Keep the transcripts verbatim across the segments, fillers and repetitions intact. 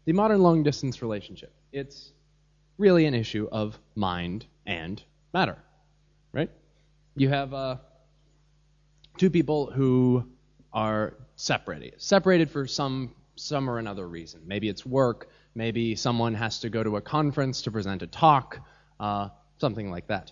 the modern long-distance relationship, it's really an issue of mind and matter, right? You have uh, two people who are separated, separated for some some or another reason. Maybe it's work, maybe someone has to go to a conference to present a talk, uh, something like that.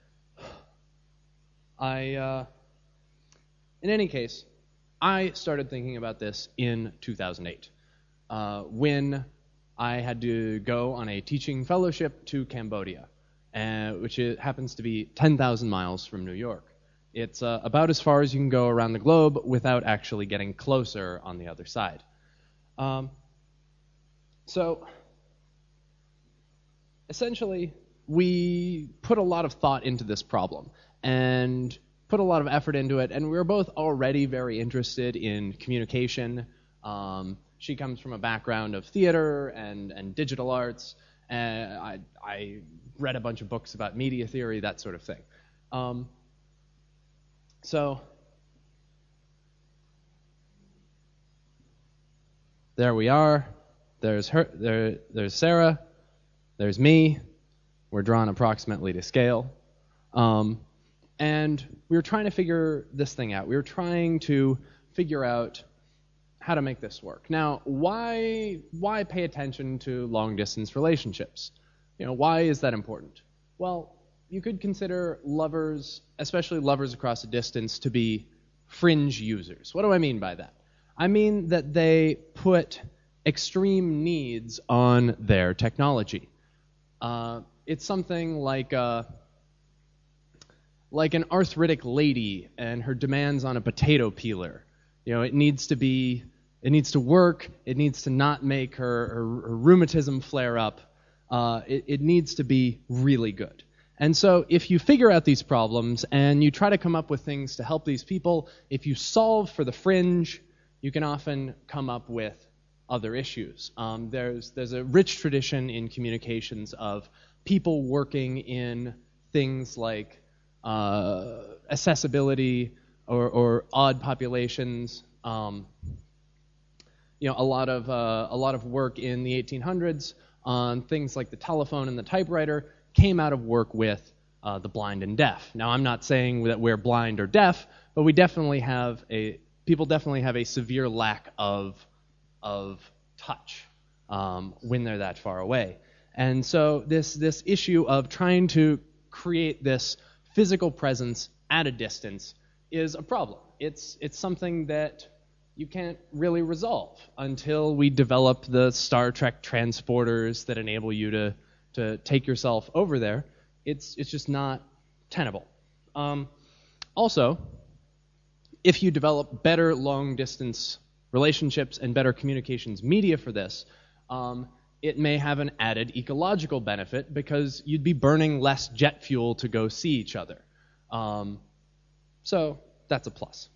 I, uh, in any case, I started thinking about this in two thousand eight, uh, when I had to go on a teaching fellowship to Cambodia, uh, which is, happens to be ten thousand miles from New York. It's uh, about as far as you can go around the globe without actually getting closer on the other side. Um, so, essentially, we put a lot of thought into this problem and put a lot of effort into it, and we were both already very interested in communication. Um, she comes from a background of theater and, and digital arts, and I, I read a bunch of books about media theory, that sort of thing. Um, so, there we are. There's her. There, there's Sarah. There's me. We're drawn approximately to scale. Um, and we were trying to figure this thing out. We were trying to figure out how to make this work. Now, why why pay attention to long-distance relationships? You know, why is that important? Well, you could consider lovers, especially lovers across a distance, to be fringe users. What do I mean by that? I mean that they put extreme needs on their technology. Uh, it's something like a, like an arthritic lady and her demands on a potato peeler. You know, it needs to be, it needs to work. It needs to not make her, her, her rheumatism flare up. Uh, it, it needs to be really good. And so if you figure out these problems and you try to come up with things to help these people, if you solve for the fringe, you can often come up with other issues. Um, there's there's a rich tradition in communications of people working in things like uh, accessibility or, or odd populations. Um, you know, a lot of uh, a lot of work in the eighteen hundreds on things like the telephone and the typewriter came out of work with uh, the blind and deaf. Now, I'm not saying that we're blind or deaf, but we definitely have a people definitely have a severe lack of of touch um, when they're that far away. And so this this issue of trying to create this physical presence at a distance is a problem. It's it's something that you can't really resolve until we develop the Star Trek transporters that enable you to to take yourself over there. It's it's just not tenable. Um, also, if you develop better long-distance relationships and better communications media for this, um, it may have an added ecological benefit because you'd be burning less jet fuel to go see each other. Um, so that's a plus.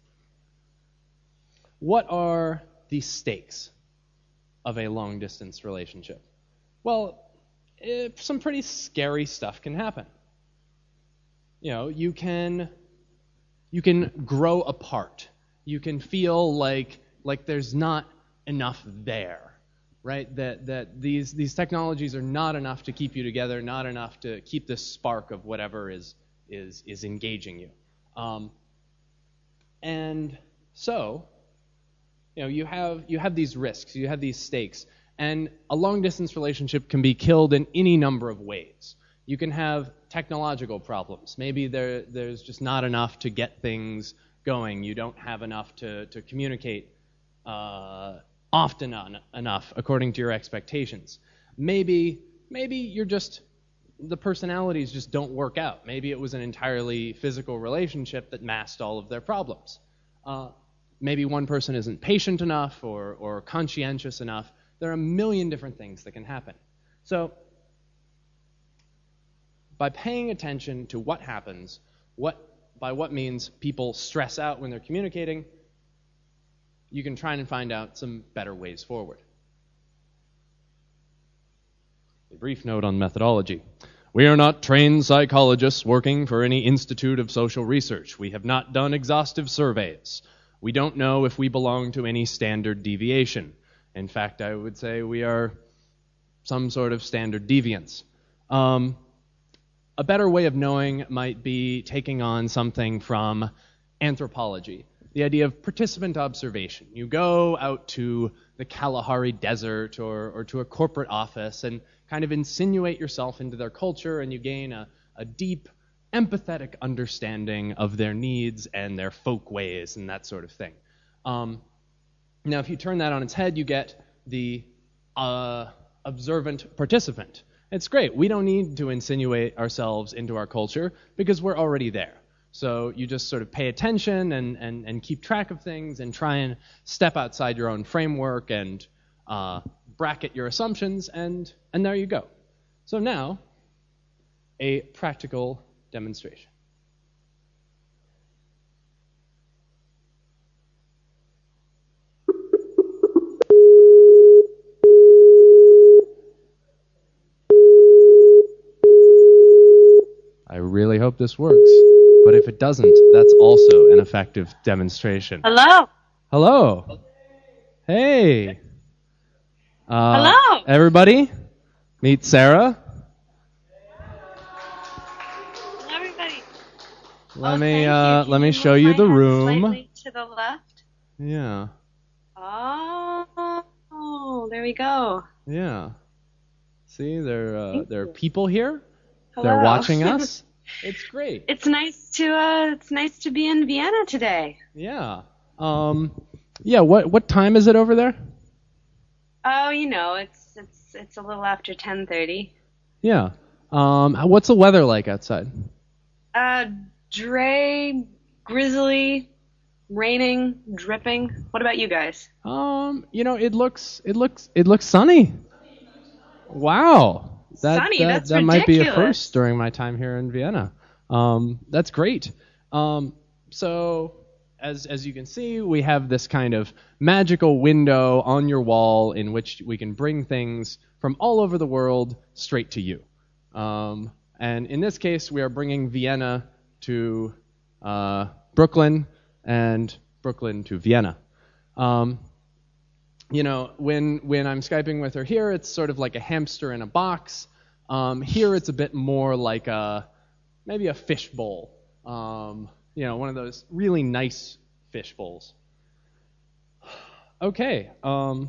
What are the stakes of a long-distance relationship? Well, it, some pretty scary stuff can happen. You know, you can you can grow apart. You can feel like like there's not enough there, right? That that these these technologies are not enough to keep you together, not enough to keep this spark of whatever is is is engaging you. Um, and so, you know, you have you have these risks, you have these stakes, and a long-distance relationship can be killed in any number of ways. You can have technological problems. Maybe there there's just not enough to get things going. You don't have enough to to communicate uh, often on, enough according to your expectations. Maybe maybe you're just the personalities just don't work out. Maybe it was an entirely physical relationship that masked all of their problems. Uh, maybe one person isn't patient enough or, or conscientious enough. There are a million different things that can happen. So by paying attention to what happens, what by what means people stress out when they're communicating, you can try and find out some better ways forward. A brief note on methodology. We are not trained psychologists working for any institute of social research. We have not done exhaustive surveys. We don't know if we belong to any standard deviation. In fact, I would say we are some sort of standard deviance. Um, a better way of knowing might be taking on something from anthropology, the idea of participant observation. You go out to the Kalahari Desert or, or to a corporate office and kind of insinuate yourself into their culture, and you gain a, a deep, empathetic understanding of their needs and their folk ways and that sort of thing. Um, now, if you turn that on its head, you get the uh, observant participant. It's great. We don't need to insinuate ourselves into our culture because we're already there. So you just sort of pay attention and, and, and keep track of things and try and step outside your own framework and uh, bracket your assumptions, and, and there you go. So now, a practical demonstration. I really hope this works, but if it doesn't, that's also an effective demonstration. Hello. Hello. Hey. Uh, Hello. Everybody, meet Sarah. Hello, everybody. Let oh, me thank uh, you. Can let me you show move you my the head room. Slightly to the left. Yeah. Oh, there we go. Yeah. See, there uh, Thank there are you. people here. Hello. They're watching us. It's great. It's nice to uh, it's nice to be in Vienna today. Yeah. Um. Yeah. What what time is it over there? Oh, you know, it's it's it's a little after ten thirty. Yeah. Um. What's the weather like outside? Uh, Dre, grizzly, raining, dripping. What about you guys? Um. You know, it looks it looks it looks sunny. Wow. That, Sunny, that, that's that might be a ridiculous. first during my time here in Vienna. Um, that's great. Um, so, as as you can see, we have this kind of magical window on your wall in which we can bring things from all over the world straight to you. Um, and in this case, we are bringing Vienna to uh, Brooklyn and Brooklyn to Vienna. Um, You know, when when I'm Skyping with her here, it's sort of like a hamster in a box. Um, here, it's a bit more like a maybe a fish bowl. Um, you know, one of those really nice fish bowls. Okay. Um,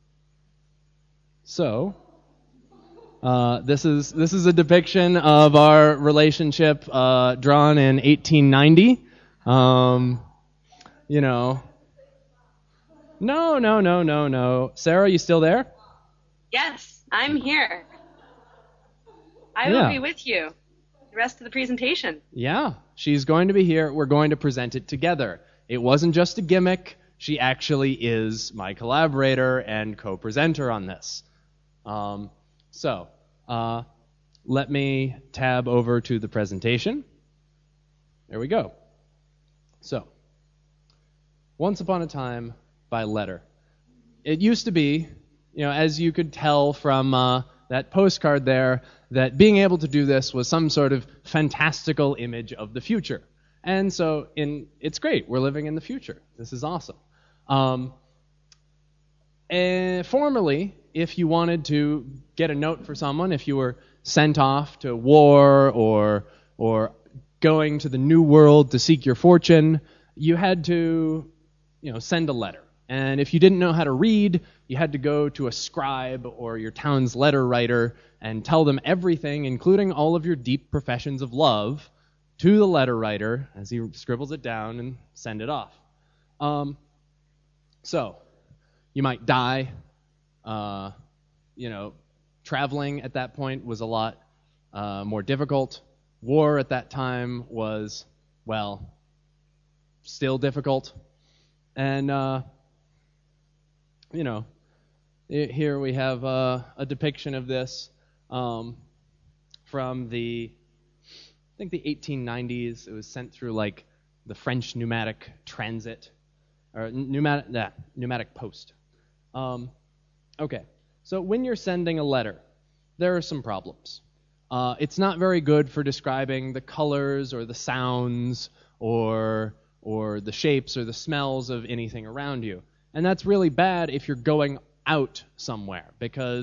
so uh, this is this is a depiction of our relationship uh, drawn in eighteen ninety. Um, you know. No, no, no, no, no. Sarah, you still there? Yes, I'm here. I Yeah. will be with you the rest of the presentation. Yeah, she's going to be here. We're going to present it together. It wasn't just a gimmick. She actually is my collaborator and co-presenter on this. Um, so, uh, let me tab over to the presentation. There we go. So, once upon a time, by letter. It used to be, you know, as you could tell from uh, that postcard there, that being able to do this was some sort of fantastical image of the future. And so in, it's great. We're living in the future. This is awesome. Um, and formerly, if you wanted to get a note for someone, if you were sent off to war or or going to the New World to seek your fortune, you had to, you know, send a letter. And if you didn't know how to read, you had to go to a scribe or your town's letter writer and tell them everything, including all of your deep professions of love, to the letter writer as he scribbles it down and send it off. Um, so, you might die. Uh, you know, traveling at that point was a lot uh, more difficult. War at that time was, well, still difficult. And, uh, you know, here we have uh, a depiction of this um, from the, I think the eighteen nineties. It was sent through like the French pneumatic transit, or pneumatic, yeah, pneumatic post. Um, okay, so when you're sending a letter, there are some problems. Uh, it's not very good for describing the colors or the sounds or or the shapes or the smells of anything around you. And that's really bad if you're going out somewhere, because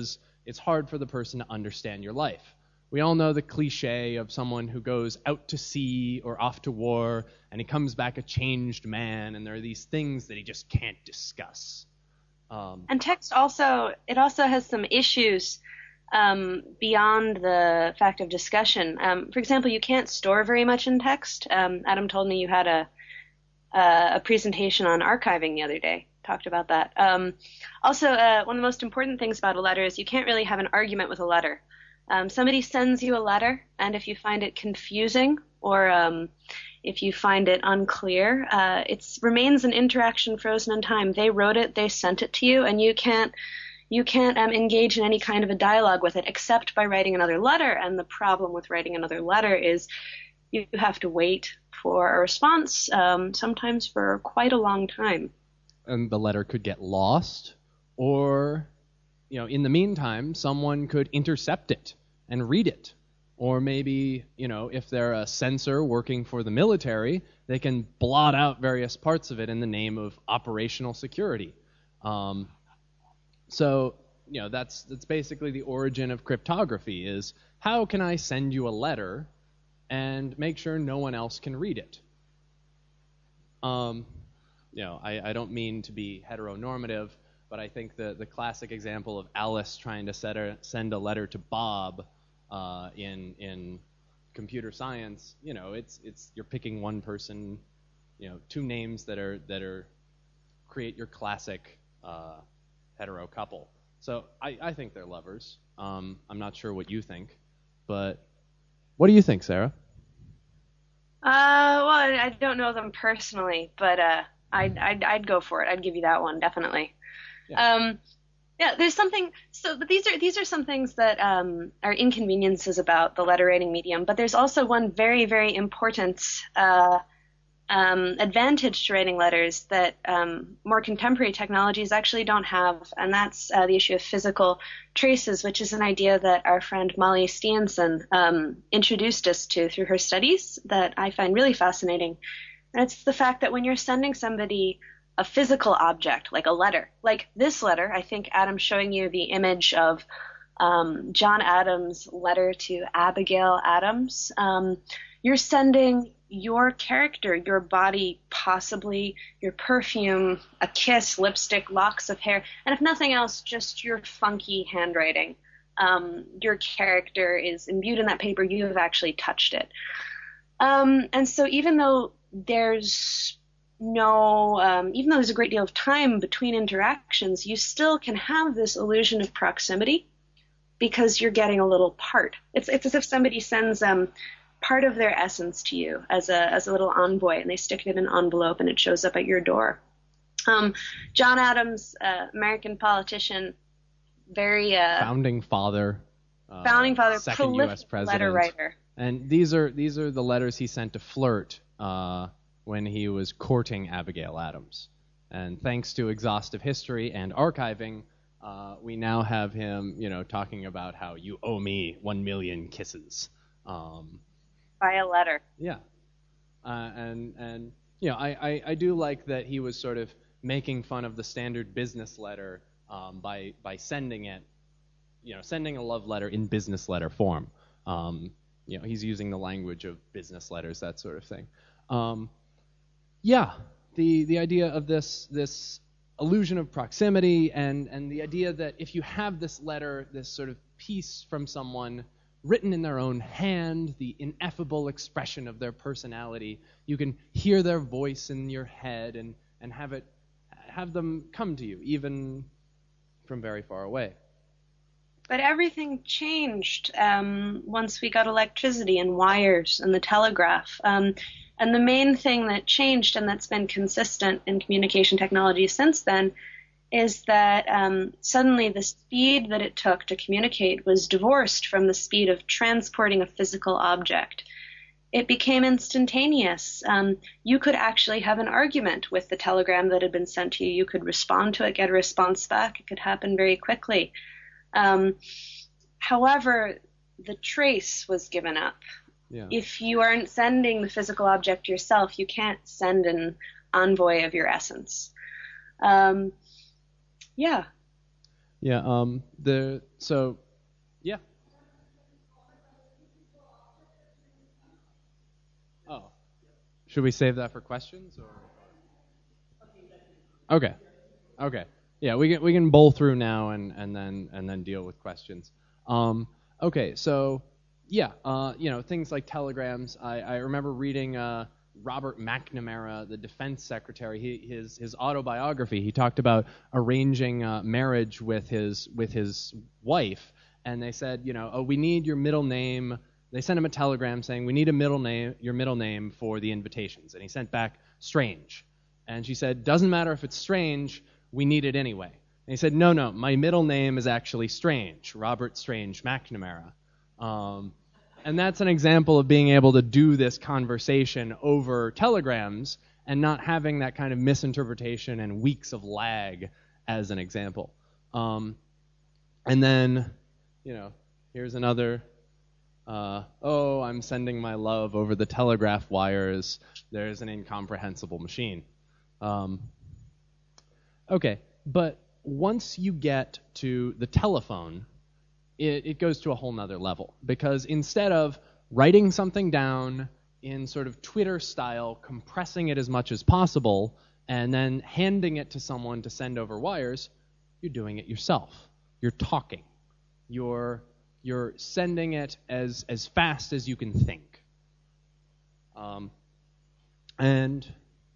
it's hard for the person to understand your life. We all know the cliche of someone who goes out to sea or off to war, and he comes back a changed man, and there are these things that he just can't discuss. Um, and text also, it also has some issues um, beyond the fact of discussion. Um, for example, you can't store very much in text. Um, Adam told me you had a, a, a presentation on archiving the other day. Talked about that. Um, also, uh, one of the most important things about a letter is you can't really have an argument with a letter. Um, somebody sends you a letter, and if you find it confusing or um, if you find it unclear, uh, it remains an interaction frozen in time. They wrote it, they sent it to you, and you can't you can't um, engage in any kind of a dialogue with it except by writing another letter. And the problem with writing another letter is you have to wait for a response, um, sometimes for quite a long time. And the letter could get lost, or, you know, in the meantime, someone could intercept it and read it. Or maybe, you know, if they're a censor working for the military, they can blot out various parts of it in the name of operational security. Um, so, you know, that's that's basically the origin of cryptography, is how can I send you a letter and make sure no one else can read it? Um, you know, I, I don't mean to be heteronormative, but I think the, the classic example of Alice trying to set a, send a letter to Bob uh, in in computer science, you know, it's it's you're picking one person, you know, two names that are that are create your classic uh, hetero couple. So I, I think they're lovers. Um, I'm not sure what you think, but what do you think, Sarah? Uh, well, I, I don't know them personally, but uh, I'd, I'd I'd go for it. I'd give you that one, definitely. Yeah. Um, yeah, there's something. So, but these are these are some things that um, are inconveniences about the letter writing medium. But there's also one very very important uh, um, advantage to writing letters that um, more contemporary technologies actually don't have, and that's uh, the issue of physical traces, which is an idea that our friend Molly Steenson um, introduced us to through her studies that I find really fascinating. And it's the fact that when you're sending somebody a physical object, like a letter, like this letter, I think Adam's showing you the image of um, John Adams' letter to Abigail Adams. Um, you're sending your character, your body, possibly your perfume, a kiss, lipstick, locks of hair, and if nothing else, just your funky handwriting. Um, your character is imbued in that paper. You have actually touched it. Um, and so even though there's no, um, even though there's a great deal of time between interactions, you still can have this illusion of proximity because you're getting a little part. It's it's as if somebody sends um, part of their essence to you as a as a little envoy, and they stick it in an envelope, and it shows up at your door. Um, John Adams, uh, American politician, very uh, founding father, uh, founding father, second U S president, letter writer. And these are these are the letters he sent to Flirt uh, when he was courting Abigail Adams. And thanks to exhaustive history and archiving, uh, we now have him, you know, talking about how you owe me one million kisses. Um, By a letter. Yeah. Uh, and, and you know, I, I, I do like that he was sort of making fun of the standard business letter um, by, by sending it, you know, sending a love letter in business letter form. Um, you know, he's using the language of business letters, that sort of thing. Um, yeah, the, the idea of this, this illusion of proximity and, and the idea that if you have this letter, this sort of piece from someone written in their own hand, the ineffable expression of their personality, you can hear their voice in your head and, and have it have them come to you, even from very far away. But everything changed um, once we got electricity and wires and the telegraph. Um, and the main thing that changed and that's been consistent in communication technology since then is that um, suddenly the speed that it took to communicate was divorced from the speed of transporting a physical object. It became instantaneous. Um, you could actually have an argument with the telegram that had been sent to you. You could respond to it, get a response back. It could happen very quickly. Um, however, the trace was given up. Yeah. If you aren't sending the physical object yourself, you can't send an envoy of your essence. Um, yeah. Yeah. Um. The so. Yeah. Oh. Should we save that for questions or? Okay. Okay. Yeah, we can we can bowl through now and, and then and then deal with questions. Um, okay, so yeah, uh, you know, things like telegrams. I, I remember reading uh, Robert McNamara, the defense secretary, he, his his autobiography. He talked about arranging uh, marriage with his with his wife, and they said, you know, oh, we need your middle name. They sent him a telegram saying we need a middle name, your middle name for the invitations, and he sent back Strange. And she said, doesn't matter if it's Strange, we need it anyway. And he said, no, no, my middle name is actually Strange, Robert Strange McNamara. Um, and that's an example of being able to do this conversation over telegrams and not having that kind of misinterpretation and weeks of lag as an example. Um, and then, you know, here's another, uh, oh, I'm sending my love over the telegraph wires. There's an incomprehensible machine. Um, okay, but once you get to the telephone, it, it goes to a whole nother level, because instead of writing something down in sort of Twitter style, compressing it as much as possible, and then handing it to someone to send over wires, you're doing it yourself. You're talking. You're you're sending it as as fast as you can think. Um, and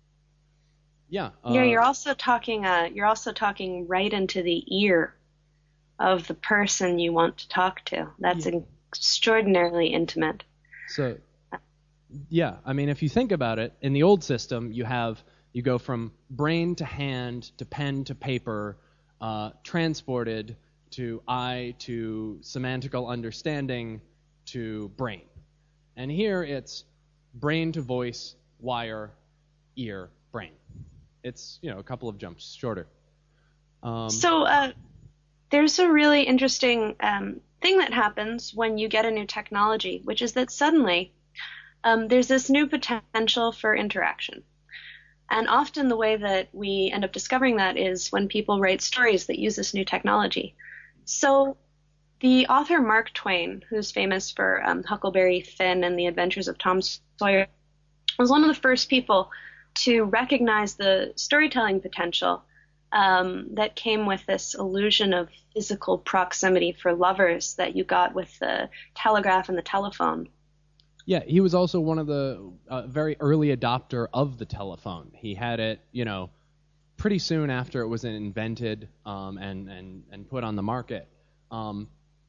Yeah. Uh, Yeah, you're also talking. Uh, you're also talking right into the ear of the person you want to talk to. That's yeah. extraordinarily intimate. So, yeah, I mean, if you think about it, in the old system, you have you go from brain to hand to pen to paper, uh, transported to eye to semantical understanding to brain, and here it's brain to voice, wire, ear, brain. It's, you know, a couple of jumps shorter. Um, So uh, there's a really interesting um, thing that happens when you get a new technology, which is that suddenly um, there's this new potential for interaction. And often the way that we end up discovering that is when people write stories that use this new technology. So the author Mark Twain, who's famous for um, Huckleberry Finn and the Adventures of Tom Sawyer, was one of the first people to recognize the storytelling potential um, that came with this illusion of physical proximity for lovers that you got with the telegraph and the telephone. Yeah, he was also one of the uh, very early adopter of the telephone. He had it, you know, pretty soon after it was invented um, and, and, and put on the market. Um,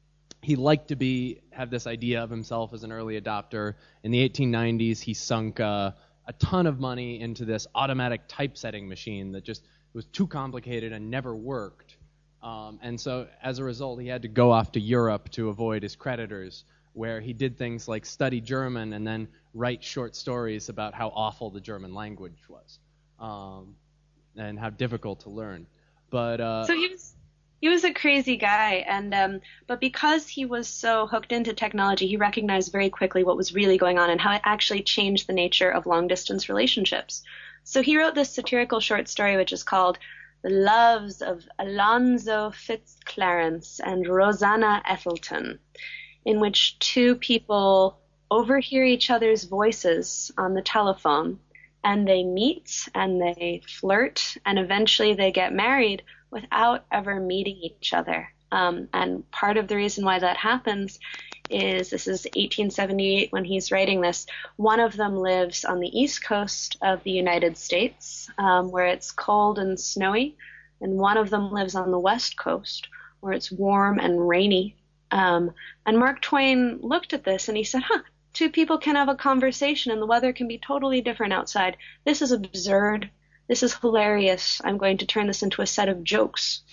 he liked to be have this idea of himself as an early adopter. In the eighteen nineties, he sunk uh, a ton of money into this automatic typesetting machine that just was too complicated and never worked. Um, and so as a result, he had to go off to Europe to avoid his creditors, where he did things like study German and then write short stories about how awful the German language was um, and how difficult to learn. But uh, So he was he was a crazy guy, and um, but because he was so hooked into technology, he recognized very quickly what was really going on and how it actually changed the nature of long-distance relationships. So he wrote this satirical short story which is called The Loves of Alonzo Fitzclarence and Rosanna Ethelton, in which two people overhear each other's voices on the telephone, and they meet and they flirt, and eventually they get married without ever meeting each other. Um, and part of the reason why that happens is, this is eighteen seventy-eight when he's writing this, one of them lives on the east coast of the United States, um, where it's cold and snowy, and one of them lives on the west coast, where it's warm and rainy. Um, and Mark Twain looked at this and he said, huh, two people can have a conversation and the weather can be totally different outside. This is absurd. This is hilarious. I'm going to turn this into a set of jokes.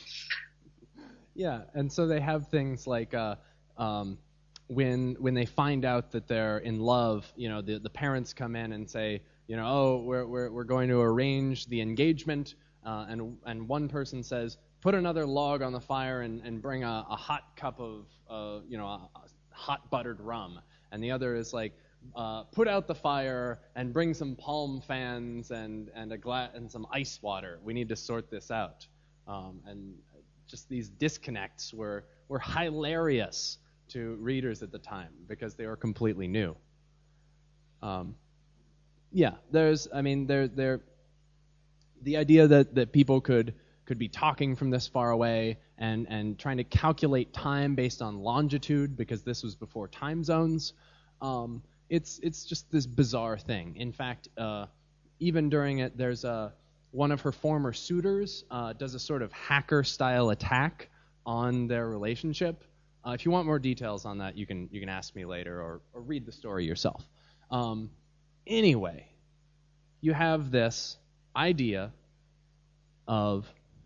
Yeah, and so they have things like uh, um, when when they find out that they're in love, you know, the the parents come in and say, you know, oh, we're we're we're going to arrange the engagement, uh, and and one person says, put another log on the fire and, and bring a, a hot cup of, uh, you know, a, a hot buttered rum, and the other is like, uh, put out the fire and bring some palm fans and and a gla- and some ice water. We need to sort this out. Um, and just these disconnects were, were hilarious to readers at the time because they were completely new. Um, yeah, there's, I mean, there, there, the idea that, that people could could be talking from this far away and, and trying to calculate time based on longitude because this was before time zones. Um, it's it's just this bizarre thing. In fact, uh, even during it, there's a one of her former suitors uh, does a sort of hacker-style attack on their relationship. Uh, if you want more details on that, you can you can ask me later or, or read the story yourself. Um, anyway, you have this idea of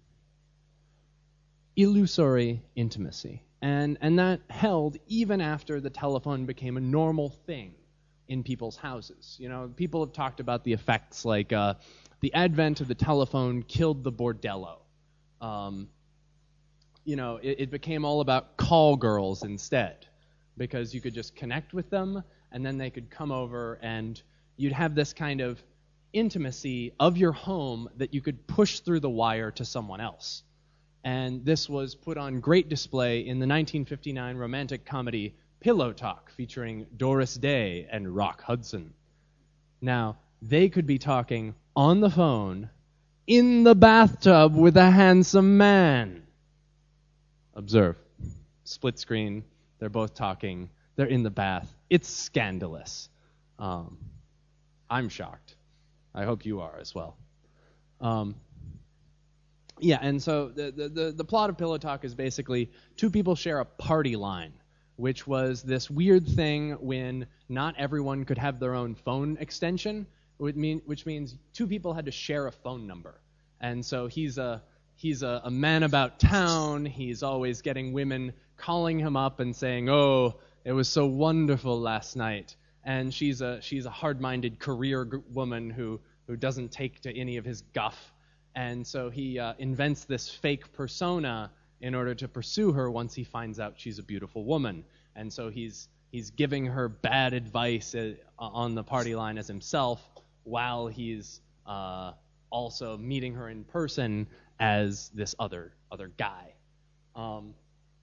illusory intimacy, and and that held even after the telephone became a normal thing in people's houses. You know, people have talked about the effects like uh, the advent of the telephone killed the bordello. Um, you know, it, it became all about call girls instead, because you could just connect with them, and then they could come over, and you'd have this kind of intimacy of your home that you could push through the wire to someone else. And this was put on great display in the nineteen fifty-nine romantic comedy Pillow Talk, featuring Doris Day and Rock Hudson. Now, they could be talking on the phone in the bathtub with a handsome man. Observe. Split screen. They're both talking. They're in the bath. It's scandalous. Um, I'm shocked. I hope you are as well. Um, yeah, and so the, the, the, the plot of Pillow Talk is basically two people share a party line, which was this weird thing when not everyone could have their own phone extension, which, mean, which means two people had to share a phone number. And so he's a he's a, a man about town. He's always getting women calling him up and saying, "Oh, it was so wonderful last night." And she's a she's a hard-minded career g- woman who who doesn't take to any of his guff. And so he uh, invents this fake persona in order to pursue her once he finds out she's a beautiful woman. And so he's he's giving her bad advice uh, on the party line as himself, while he's uh, also meeting her in person as this other other guy. Um,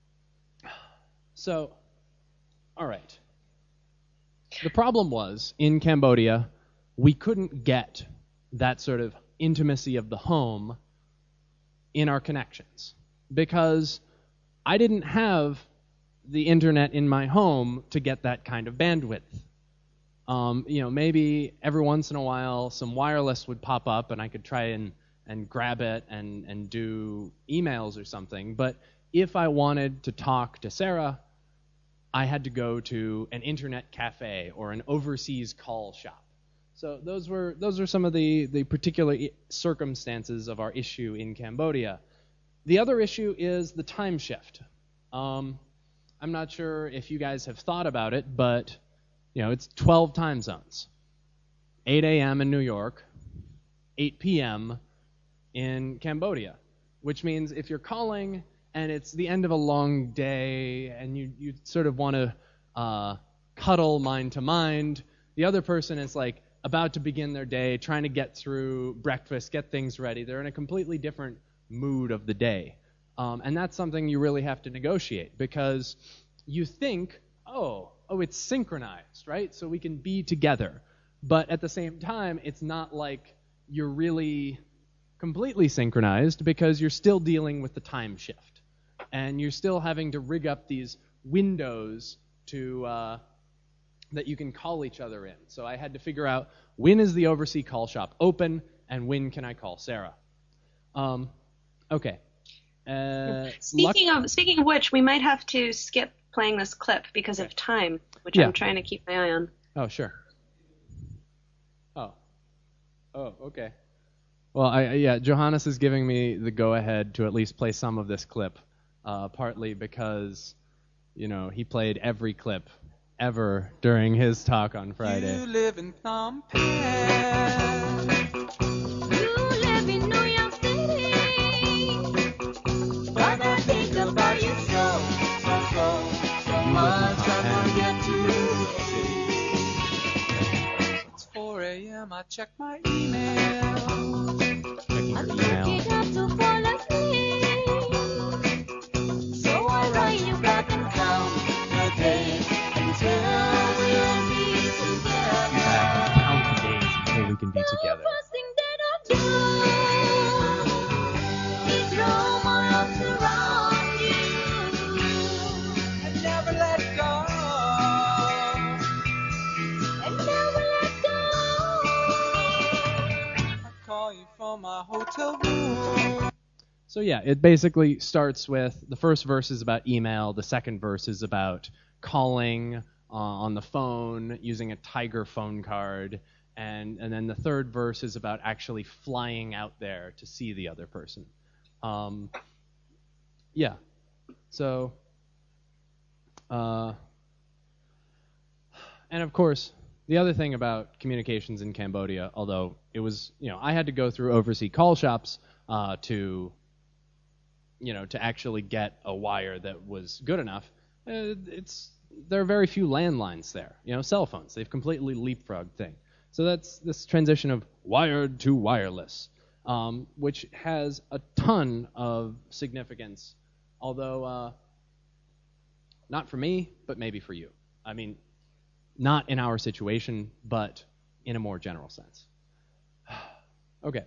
so, all right. The problem was, in Cambodia, we couldn't get that sort of intimacy of the home in our connections, because I didn't have the internet in my home to get that kind of bandwidth. Um, you know, maybe every once in a while some wireless would pop up and I could try and, and grab it and, and do emails or something. But if I wanted to talk to Sarah, I had to go to an internet cafe or an overseas call shop. So those were those are some of the, the particular circumstances of our issue in Cambodia. The other issue is the time shift. Um, I'm not sure if you guys have thought about it, but you know, it's twelve time zones. eight a.m. in New York, eight p.m. in Cambodia, which means if you're calling and it's the end of a long day and you, you sort of want to uh, cuddle mind to mind, the other person is like about to begin their day, trying to get through breakfast, get things ready. They're in a completely different mood of the day. Um, and that's something you really have to negotiate, because you think, oh, oh, it's synchronized, right? So we can be together. But at the same time, it's not like you're really completely synchronized, because you're still dealing with the time shift. And you're still having to rig up these windows to uh, that you can call each other in. So I had to figure out, when is the overseas call shop open, and when can I call Sarah? Um, okay. Uh, speaking luck- of speaking of which, we might have to skip playing this clip because okay. of time, which yeah. I'm trying to keep my eye on. Oh, sure. Oh. Oh, okay. Well, I, I yeah, Johannes is giving me the go-ahead to at least play some of this clip, uh, partly because, you know, he played every clip ever during his talk on Friday. You live in Phnom Penh. You live in New York City. But I think about you so, so, so, so much. I forget to see. It's four a.m. I check my email. Checking your email. I check it up to fall asleep. So yeah, it basically starts with the first verse is about email, the second verse is about calling uh, on the phone using a Tiger phone card, and and then the third verse is about actually flying out there to see the other person. Um, yeah, so uh, and of course the other thing about communications in Cambodia, although it was, you know, I had to go through overseas call shops uh, to you know, to actually get a wire that was good enough. Uh, it's there are very few landlines there. You know, cell phones. They've completely leapfrogged things. So that's this transition of wired to wireless, um, which has a ton of significance, although uh, not for me, but maybe for you. I mean, not in our situation, but in a more general sense. Okay.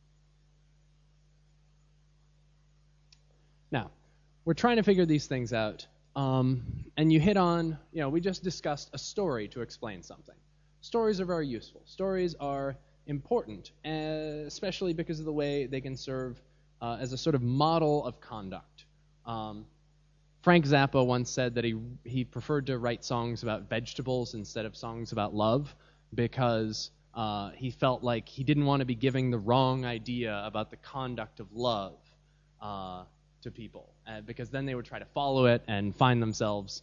Now, we're trying to figure these things out, um, and you hit on, you know, we just discussed a story to explain something. Stories are very useful. Stories are important, uh, especially because of the way they can serve uh, as a sort of model of conduct. Um, Frank Zappa once said that he he preferred to write songs about vegetables instead of songs about love because uh, he felt like he didn't want to be giving the wrong idea about the conduct of love Uh, to people, uh, because then they would try to follow it and find themselves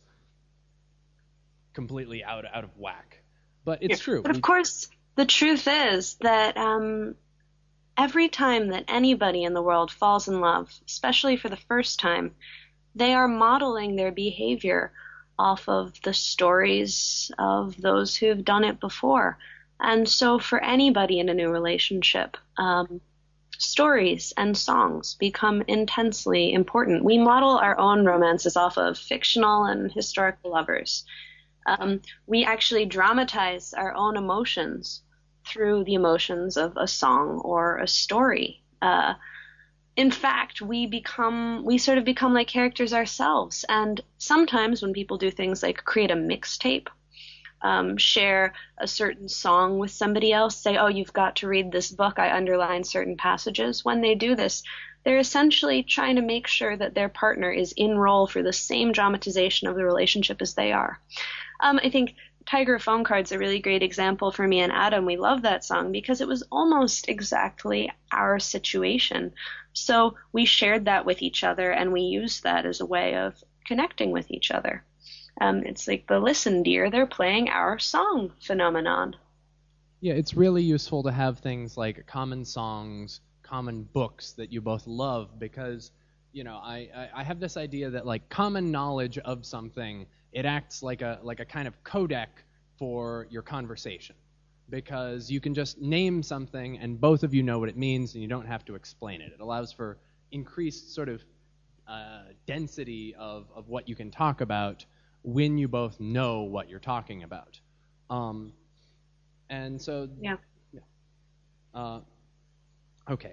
completely out out of whack. But it's Yeah. true. But of We- course, the truth is that um, every time that anybody in the world falls in love, especially for the first time, they are modeling their behavior off of the stories of those who've done it before. And so for anybody in a new relationship, um, stories and songs become intensely important. We model our own romances off of fictional and historical lovers. Um, we actually dramatize our own emotions through the emotions of a song or a story. Uh, in fact, we become, we sort of become like characters ourselves. And sometimes when people do things like create a mixtape, Um, share a certain song with somebody else, say, oh, you've got to read this book, I underlined certain passages. When they do this, they're essentially trying to make sure that their partner is in role for the same dramatization of the relationship as they are. Um, I think Tiger Phone Card's a really great example for me and Adam. We love that song because it was almost exactly our situation. So we shared that with each other, and we used that as a way of connecting with each other. Um, it's like the listen, dear, they're playing our song phenomenon. yeah, it's really useful to have things like common songs, common books that you both love, because, you know, I, I, I have this idea that like common knowledge of something, it acts like a like a kind of codec for your conversation, because you can just name something and both of you know what it means and you don't have to explain it. It allows for increased sort of uh, density of, of what you can talk about when you both know what you're talking about. Um, and so, Yeah. yeah. Uh, okay.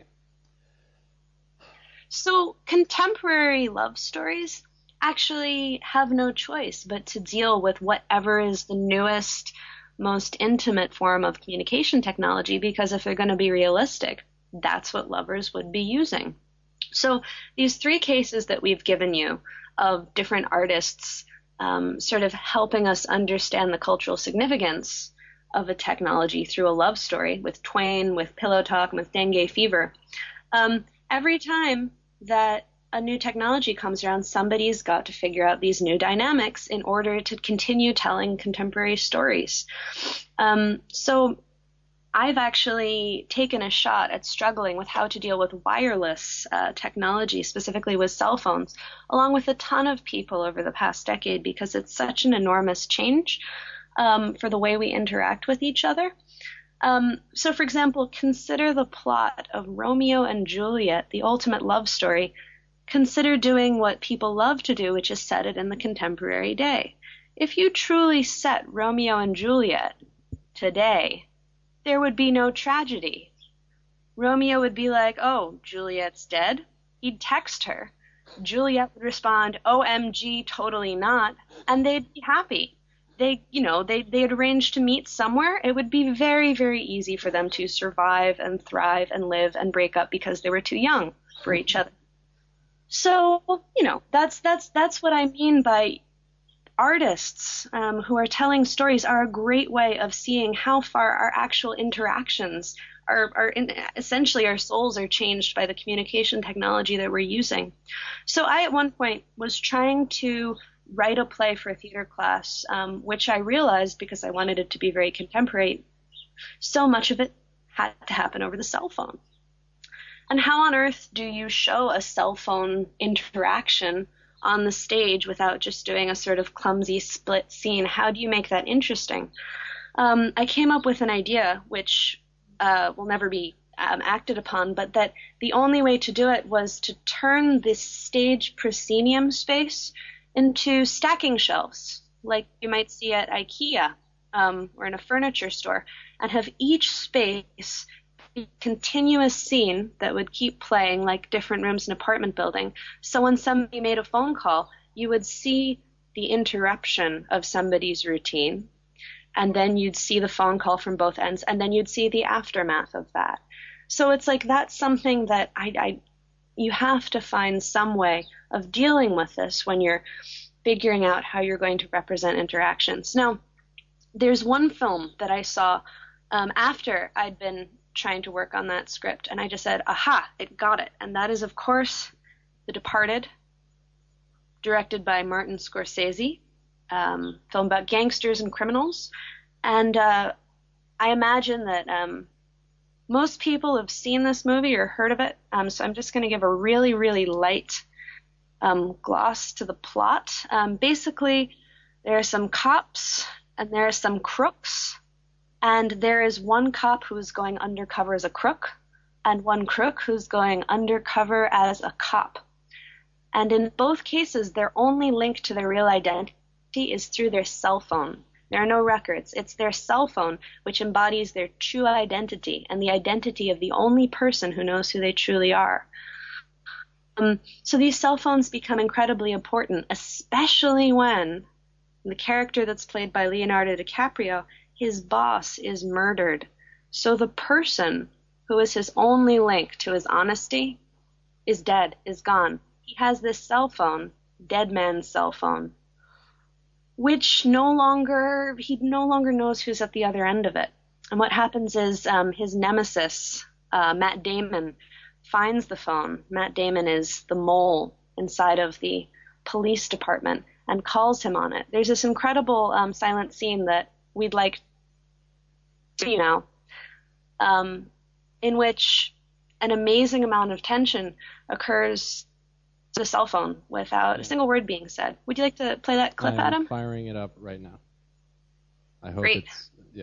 So contemporary love stories actually have no choice but to deal with whatever is the newest, most intimate form of communication technology, because if they're going to be realistic, that's what lovers would be using. So these three cases that we've given you of different artists um, sort of helping us understand the cultural significance of a technology through a love story, with Twain, with Pillow Talk, and with Dengue Fever. Um, every time that a new technology comes around, somebody's got to figure out these new dynamics in order to continue telling contemporary stories. Um, so I've actually taken a shot at struggling with how to deal with wireless uh, technology, specifically with cell phones, along with a ton of people over the past decade, because it's such an enormous change um, for the way we interact with each other. Um, so, for example, consider the plot of Romeo and Juliet, the ultimate love story. Consider doing what people love to do, which is set it in the contemporary day. If you truly set Romeo and Juliet today, there would be no tragedy. Romeo would be like, oh, Juliet's dead. He'd text her. Juliet would respond, O M G, totally not. And they'd be happy. They, you know, they, they'd arrange to meet somewhere. It would be very, very easy for them to survive and thrive and live and break up because they were too young for each other. So, you know, that's that's that's what I mean by artists um, who are telling stories are a great way of seeing how far our actual interactions are, are in, essentially our souls are changed by the communication technology that we're using. So I at one point was trying to write a play for a theater class, um, which I realized because I wanted it to be very contemporary, so much of it had to happen over the cell phone. And how on earth do you show a cell phone interaction on the stage without just doing a sort of clumsy split scene? How do you make that interesting? Um, I came up with an idea which uh, will never be um, acted upon, but that the only way to do it was to turn this stage proscenium space into stacking shelves, like you might see at IKEA um, or in a furniture store, and have each space continuous scene that would keep playing like different rooms in an apartment building. So when somebody made a phone call, you would see the interruption of somebody's routine, and then you'd see the phone call from both ends, and then you'd see the aftermath of that. So it's like that's something that I, I you have to find some way of dealing with this when you're figuring out how you're going to represent interactions. Now, there's one film that I saw um, after I'd been trying to work on that script, and I just said, aha, it got it. And that is, of course, The Departed, directed by Martin Scorsese, um, film about gangsters and criminals. And uh, I imagine that um, most people have seen this movie or heard of it, um, so I'm just going to give a really, really light um, gloss to the plot. Um, basically, there are some cops and there are some crooks, and there is one cop who's going undercover as a crook and one crook who's going undercover as a cop. And in both cases, their only link to their real identity is through their cell phone. There are no records. It's their cell phone which embodies their true identity and the identity of the only person who knows who they truly are. Um, so these cell phones become incredibly important, especially when the character that's played by Leonardo DiCaprio, his boss is murdered. So the person who is his only link to his honesty is dead, is gone. He has this cell phone, dead man's cell phone, which no longer, he no longer knows who's at the other end of it. And what happens is um, his nemesis, uh, Matt Damon, finds the phone. Matt Damon is the mole inside of the police department and calls him on it. There's this incredible um, silent scene that we'd like to, you know, um, in which an amazing amount of tension occurs to the cell phone without Yeah. a single word being said. Would you like to play that clip, I'm Adam? firing it up right now. I hope Great. it's yeah.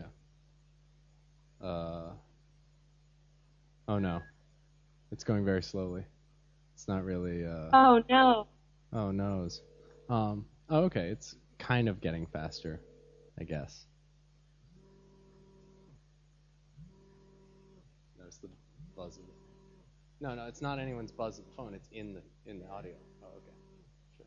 Uh, oh no, it's going very slowly. It's not really. Uh, Oh, no. oh no's. Um. Oh, okay. It's kind of getting faster, I guess. Notice the buzz of the No, no, it's not anyone's buzz of the phone. It's in the in the audio. Oh, okay. Sure.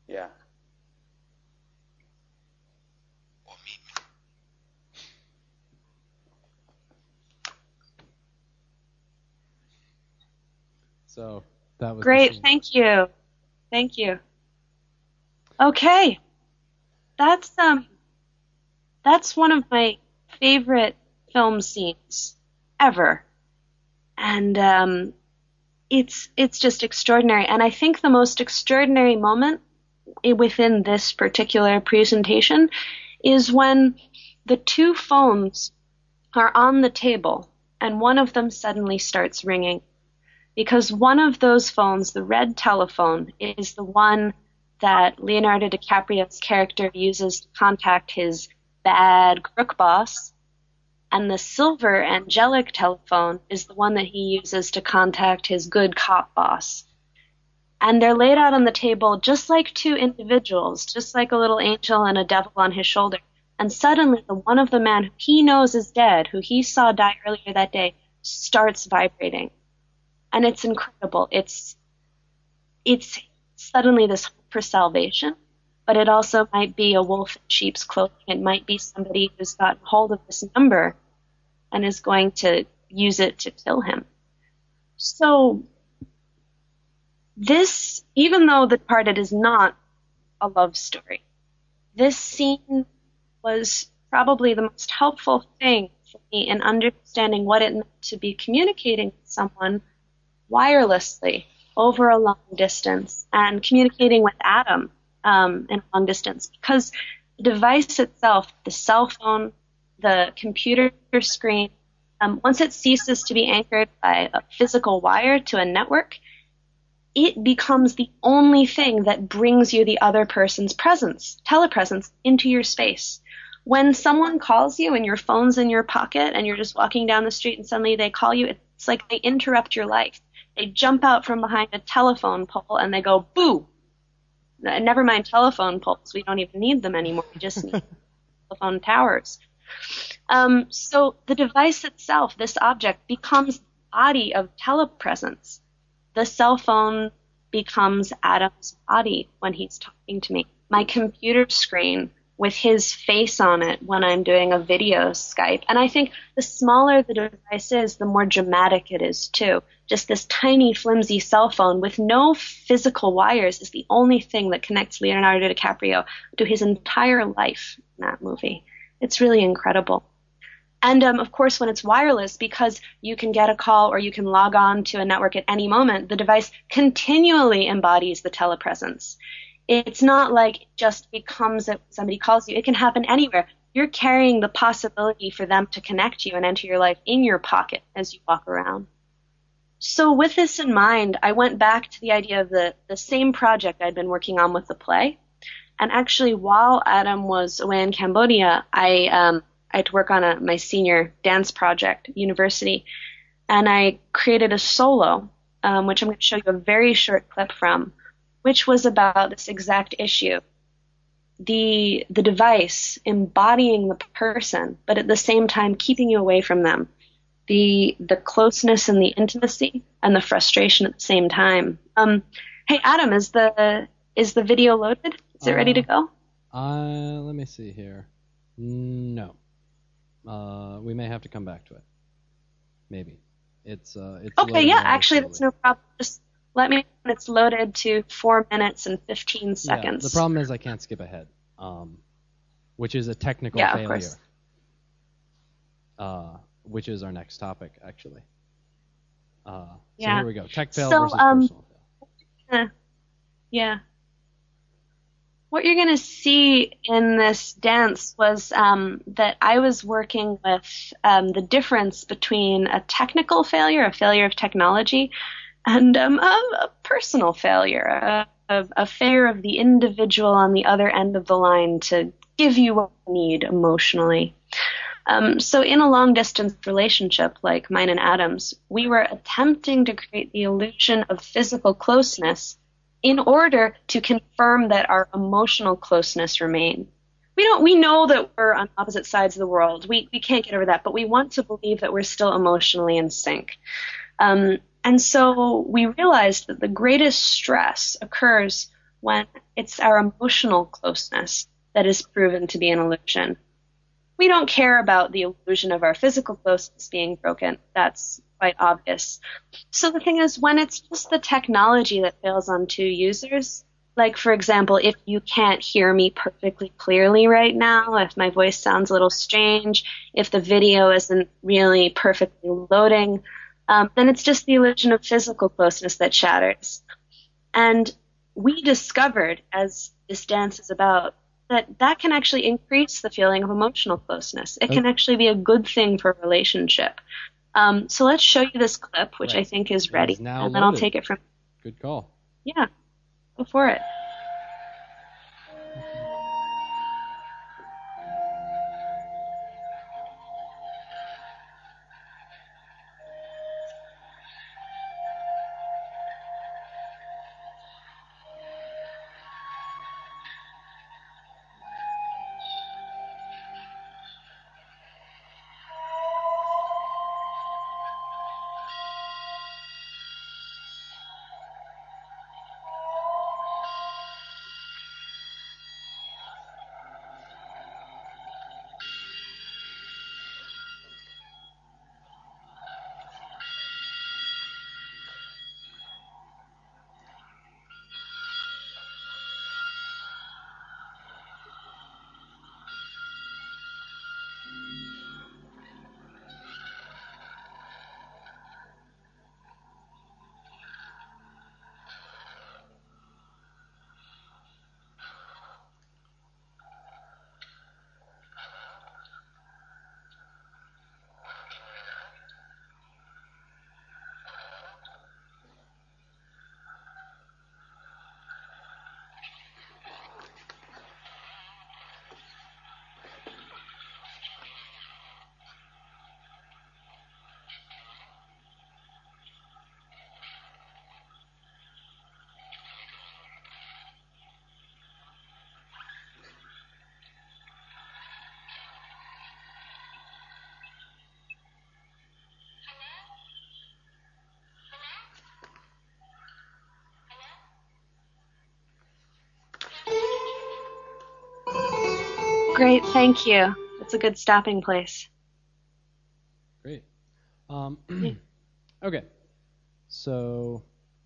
Yeah. So that was the Great. scene. Thank you. Thank you. Okay. That's um that's one of my favorite film scenes ever. And um it's it's just extraordinary. And I think the most extraordinary moment i- within this particular presentation is when the two phones are on the table and one of them suddenly starts ringing. Because one of those phones, the red telephone, is the one that Leonardo DiCaprio's character uses to contact his bad crook boss, and the silver angelic telephone is the one that he uses to contact his good cop boss. And they're laid out on the table just like two individuals, just like a little angel and a devil on his shoulder. And suddenly the one of the man who he knows is dead, who he saw die earlier that day, starts vibrating. And it's incredible. It's it's suddenly this hope for salvation, but it also might be a wolf in sheep's clothing. It might be somebody who's gotten hold of this number and is going to use it to kill him. So this, even though The Departed is not a love story, this scene was probably the most helpful thing for me in understanding what it meant to be communicating with someone wirelessly over a long distance and communicating with Adam um, in a long distance, because the device itself, the cell phone, the computer screen, um, once it ceases to be anchored by a physical wire to a network, it becomes the only thing that brings you the other person's presence, telepresence, into your space. When someone calls you and your phone's in your pocket and you're just walking down the street and suddenly they call you, it's like they interrupt your life. They jump out from behind a telephone pole and they go, boo. Never mind telephone poles. We don't even need them anymore. We just need telephone towers. Um, so the device itself, this object, becomes the body of telepresence. The cell phone becomes Adam's body when he's talking to me. My computer screen with his face on it when I'm doing a video Skype. And I think the smaller the device is, the more dramatic it is too. Just this tiny, flimsy cell phone with no physical wires is the only thing that connects Leonardo DiCaprio to his entire life in that movie. It's really incredible. And um, of course, when it's wireless, because you can get a call or you can log on to a network at any moment, the device continually embodies the telepresence. It's not like it just becomes that somebody calls you. It can happen anywhere. You're carrying the possibility for them to connect you and enter your life in your pocket as you walk around. So with this in mind, I went back to the idea of the, the same project I'd been working on with the play. And actually, while Adam was away in Cambodia, I um, I had to work on a, my senior dance project at university. And I created a solo, um, which I'm going to show you a very short clip from, which was about this exact issue. The the device embodying the person, but at the same time keeping you away from them. The the closeness and the intimacy and the frustration at the same time. Um, hey Adam, is the is the video loaded? Is it Uh, ready to go? Uh, let me see here. No. Uh, we may have to come back to it. Maybe. It's uh, it's Okay, loading yeah, rather actually that's slowly. no problem. Just let me know when it's loaded to four minutes and fifteen seconds. Yeah, the problem is I can't skip ahead, um, which is a technical Yeah, of failure. course. Uh, which is our next topic, actually. Uh, so Yeah. here we go. Tech fail So, versus um, personal fail. Eh, yeah. What you're going to see in this dance was um, that I was working with um, the difference between a technical failure, a failure of technology, and um, a, a personal failure, a, a, a failure of the individual on the other end of the line to give you what you need emotionally. Um, so in a long-distance relationship like mine and Adam's, we were attempting to create the illusion of physical closeness in order to confirm that our emotional closeness remained. We don't. We know that we're on opposite sides of the world. We we can't get over that, but we want to believe that we're still emotionally in sync. Um, and so we realized that the greatest stress occurs when it's our emotional closeness that is proven to be an illusion. We don't care about the illusion of our physical closeness being broken. That's quite obvious. So the thing is, when it's just the technology that fails on two users, like, for example, if you can't hear me perfectly clearly right now, if my voice sounds a little strange, if the video isn't really perfectly loading, um, then it's just the illusion of physical closeness that shatters. And we discovered, as this dance is about, that that can actually increase the feeling of emotional closeness. It can actually be a good thing for a relationship. Um, so let's show you this clip, which Right. I think is It ready, is now and then I'll loaded. take it from. Good call. Yeah, go for it. Great, thank you. That's a good stopping place. Great. Um, okay. So,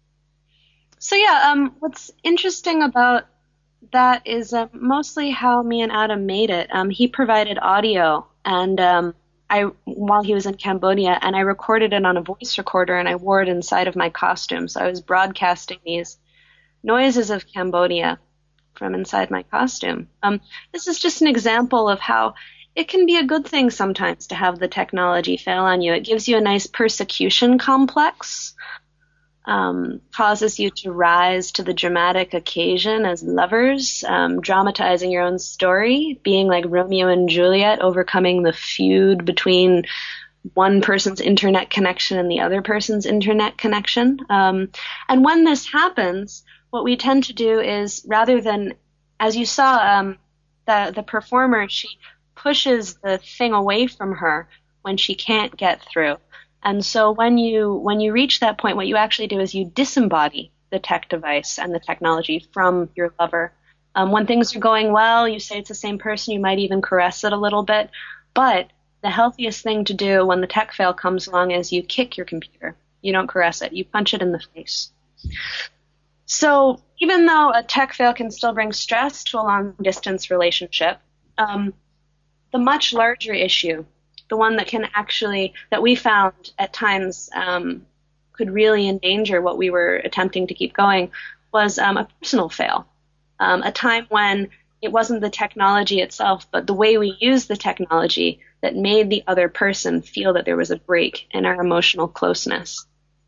So yeah, um, what's interesting about that is uh, mostly how me and Adam made it. Um, he provided audio, and um, I while he was in Cambodia, and I recorded it on a voice recorder, and I wore it inside of my costume. So I was broadcasting these noises of Cambodia from inside my costume. Um, this is just an example of how it can be a good thing sometimes to have the technology fail on you. It gives you a nice persecution complex. Um, causes you to rise to the dramatic occasion as lovers, um, dramatizing your own story, being like Romeo and Juliet, overcoming the feud between one person's internet connection and the other person's internet connection. Um, and when this happens, what we tend to do is, rather than, as you saw, um, the the performer, she pushes the thing away from her when she can't get through. And so when you when you reach that point, what you actually do is you disembody the tech device and the technology from your lover. Um, when things are going well, you say it's the same person. You might even caress it a little bit. But the healthiest thing to do when the tech fail comes along is you kick your computer. You don't caress it. You punch it in the face. So even though a tech fail can still bring stress to a long-distance relationship, um, the much larger issue, the one that can actually, that we found at times um, could really endanger what we were attempting to keep going, was um, a personal fail. Um, a time when it wasn't the technology itself, but the way we used the technology that made the other person feel that there was a break in our emotional closeness.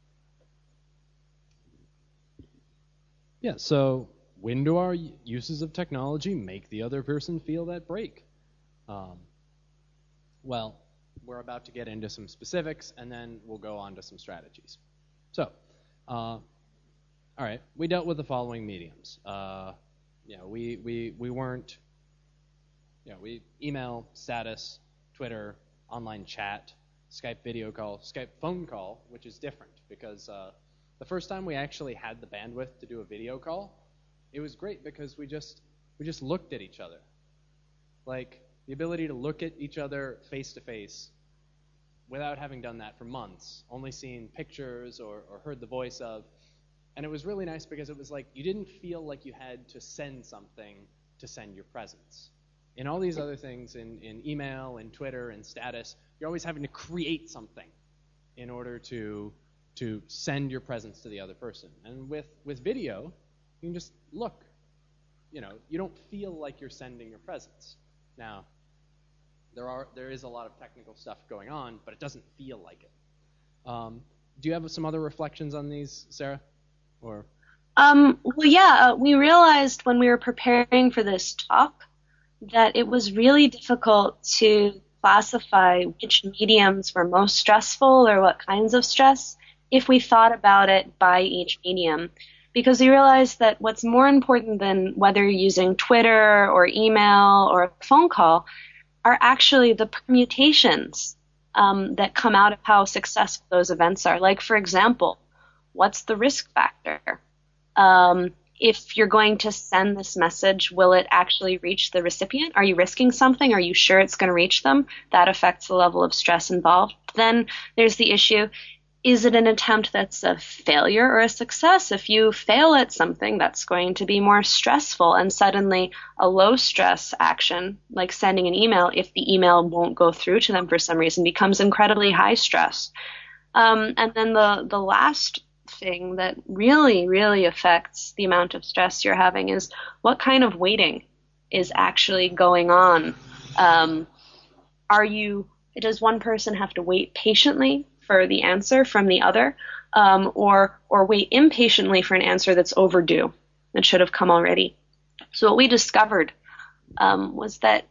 yeah, so when do our uses of technology make the other person feel that break? Um, well, we're about to get into some specifics, and then we'll go on to some strategies. So, uh, all right, we dealt with the following mediums. Uh, you know, we, we, we weren't, you know, we email, status, Twitter, online chat, Skype video call, Skype phone call, which is different because uh, the first time we actually had the bandwidth to do a video call, it was great because we just we just looked at each other. Like the ability to look at each other face to face without having done that for months, only seen pictures or, or heard the voice of. And it was really nice because it was like you didn't feel like you had to send something to send your presence. In all these other things, in, in email and Twitter and status, you're always having to create something in order to to send your presence to the other person. And with, with video, you can just look. You know, you don't feel like you're sending your presence. Now, there are there is a lot of technical stuff going on, but it doesn't feel like it. Um, do you have some other reflections on these, Sarah? Or Um, well, yeah, uh, we realized when we were preparing for this talk that it was really difficult to classify which mediums were most stressful or what kinds of stress if we thought about it by each medium. Because we realized that what's more important than whether you're using Twitter or email or a phone call are actually the permutations um, that come out of how successful those events are. Like, for example, what's the risk factor? Um, if you're going to send this message, will it actually reach the recipient? Are you risking something? Are you sure it's going to reach them? That affects the level of stress involved. Then there's the issue, is it an attempt that's a failure or a success? If you fail at something, that's going to be more stressful, and suddenly a low stress action, like sending an email, if the email won't go through to them for some reason, becomes incredibly high stress. Um, and then the, the last thing that really, really affects the amount of stress you're having is what kind of waiting is actually going on. Um, are you, does one person have to wait patiently for the answer from the other, um, or or wait impatiently for an answer that's overdue, that should have come already? So what we discovered um, was that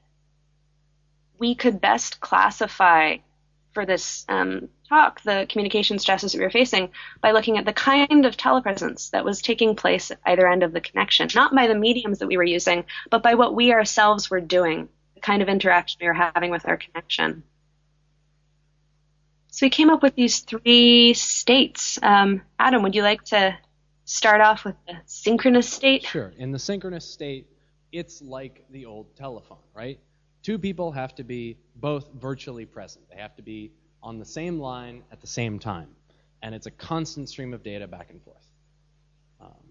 we could best classify for this um, talk the communication stresses that we were facing by looking at the kind of telepresence that was taking place at either end of the connection, not by the mediums that we were using, but by what we ourselves were doing, the kind of interaction we were having with our connection. So we came up with these three states. Um, Adam, would you like to start off with the synchronous state? Sure. In the synchronous state, it's like the old telephone, right? Two people have to be both virtually present. They have to be on the same line at the same time. And it's a constant stream of data back and forth. Um,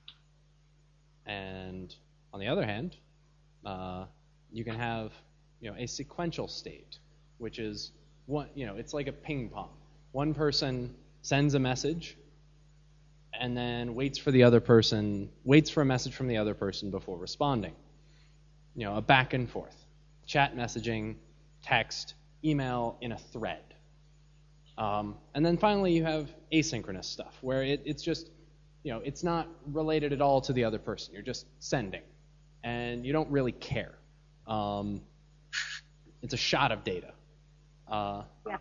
and on the other hand, uh, you can have, you know, a sequential state, which is one, you know, it's like a ping pong. One person sends a message and then waits for the other person, waits for a message from the other person before responding. You know, a back and forth. Chat messaging, text, email in a thread. Um, and then finally you have asynchronous stuff where it, it's just, you know, it's not related at all to the other person. You're just sending. And you don't really care. Um, it's a shot of data. Uh, yeah.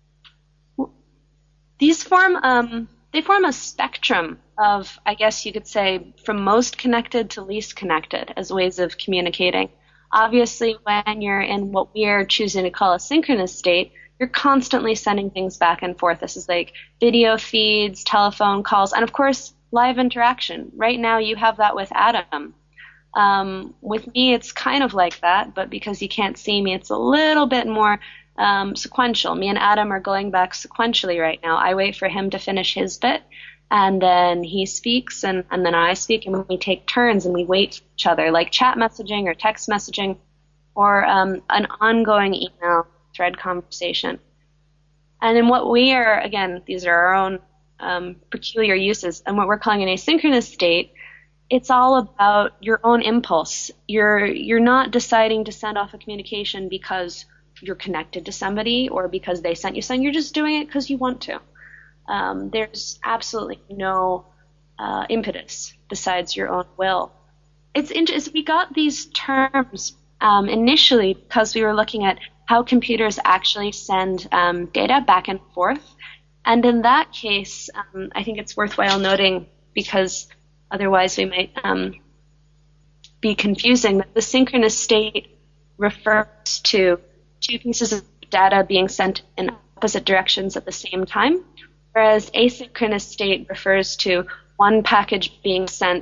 These form, um, they form a spectrum of, I guess you could say, from most connected to least connected as ways of communicating. Obviously, when you're in what we are choosing to call a synchronous state, you're constantly sending things back and forth. This is like video feeds, telephone calls, and of course, live interaction. Right now, you have that with Adam. Um, with me, it's kind of like that, but because you can't see me, it's a little bit more um, sequential. Me and Adam are going back sequentially right now. I wait for him to finish his bit, and then he speaks, and, and then I speak, and we take turns, and we wait for each other, like chat messaging or text messaging or um, an ongoing email thread conversation. And then what we are, again, these are our own um, peculiar uses, and what we're calling an asynchronous state, it's all about your own impulse. You're you're not deciding to send off a communication because you're connected to somebody or because they sent you something. You're just doing it because you want to. Um, there's absolutely no uh, impetus besides your own will. It's interesting. We got these terms um, initially because we were looking at how computers actually send um, data back and forth. And in that case, um, I think it's worthwhile noting, because otherwise we might um, be confusing, that the synchronous state refers to two pieces of data being sent in opposite directions at the same time, whereas asynchronous state refers to one package being sent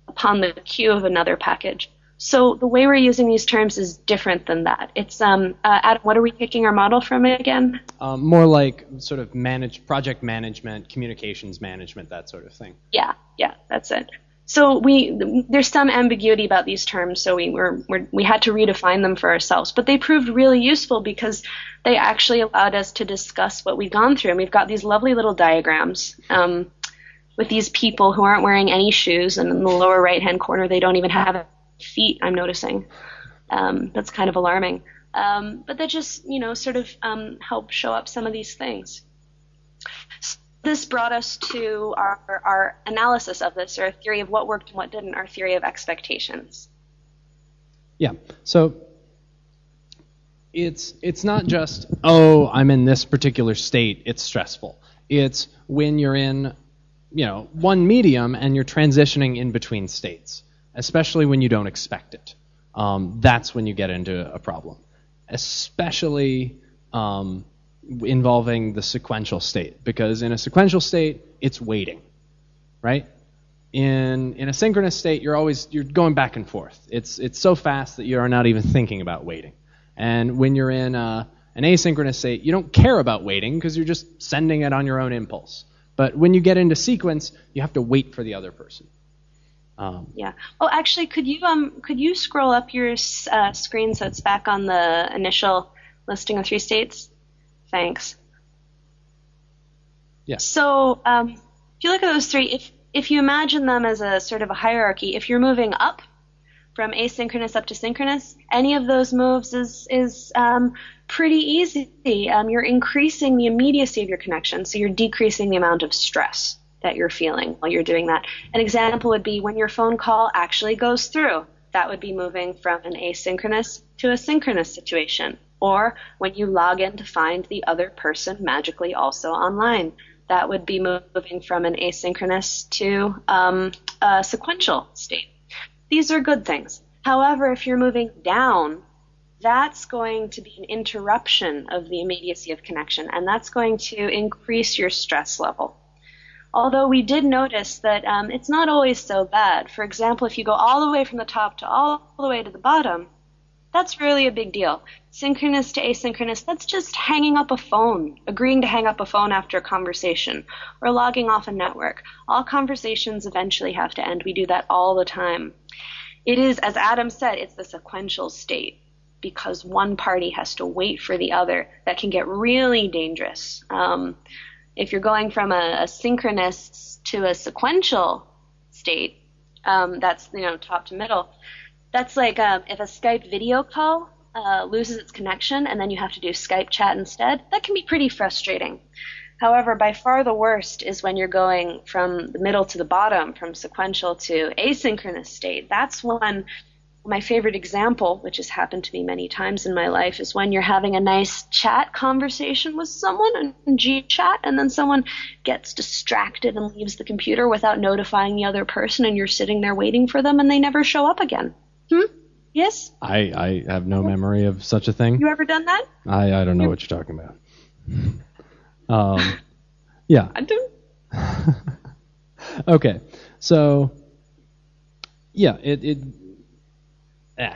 upon the queue of another package. So the way we're using these terms is different than that. It's um, uh, Adam, what are we taking our model from again? Um, more like sort of manage project management, communications management, that sort of thing. Yeah, yeah, that's it. So we there's some ambiguity about these terms, so we were we're, we had to redefine them for ourselves. But they proved really useful because they actually allowed us to discuss what we'd gone through. And we've got these lovely little diagrams um, with these people who aren't wearing any shoes, and in the lower right-hand corner they don't even have feet, I'm noticing. Um, that's kind of alarming. Um, but that just, you know, sort of um, help show up some of these things. So this brought us to our, our analysis of this, or a theory of what worked and what didn't, our theory of expectations. Yeah. So it's it's not just, oh, I'm in this particular state, it's stressful. It's when you're in, you know, one medium and you're transitioning in between states, especially when you don't expect it. Um, that's when you get into a problem, especially um, involving the sequential state, because in a sequential state, it's waiting, right? In in a synchronous state, you're always you're going back and forth. It's it's so fast that you are not even thinking about waiting. And when you're in uh, an asynchronous state, you don't care about waiting because you're just sending it on your own impulse. But when you get into sequence, you have to wait for the other person. Um, yeah. Oh, actually, could you um could you scroll up your uh, screen so it's back on the initial listing of three states? Thanks. Yeah. So um, if you look at those three, if if you imagine them as a sort of a hierarchy, if you're moving up from asynchronous up to synchronous, any of those moves is is um, pretty easy. Um, you're increasing the immediacy of your connection, so you're decreasing the amount of stress that you're feeling while you're doing that. An example would be when your phone call actually goes through. That would be moving from an asynchronous to a synchronous situation. Or when you log in to find the other person magically also online. That would be moving from an asynchronous to um, a sequential state. These are good things. However, if you're moving down, that's going to be an interruption of the immediacy of connection, and that's going to increase your stress level. Although we did notice that um, it's not always so bad. For example, if you go all the way from the top to all the way to the bottom, that's really a big deal. Synchronous to asynchronous, that's just hanging up a phone, agreeing to hang up a phone after a conversation, or logging off a network. All conversations eventually have to end. We do that all the time. It is, as Adam said, it's the sequential state, because one party has to wait for the other. That can get really dangerous. Um, if you're going from a, a synchronous to a sequential state, um, that's, you know, top to middle, that's like um, if a Skype video call uh, loses its connection and then you have to do Skype chat instead, that can be pretty frustrating. However, by far the worst is when you're going from the middle to the bottom, from sequential to asynchronous state. That's when my favorite example, which has happened to me many times in my life, is when you're having a nice chat conversation with someone in G chat, and then someone gets distracted and leaves the computer without notifying the other person, and you're sitting there waiting for them, and they never show up again. Hmm? Yes? I, I have no memory of such a thing. You ever done that? I, I don't know what you're talking about. Um, yeah. I do. Okay. So, yeah, it, it eh.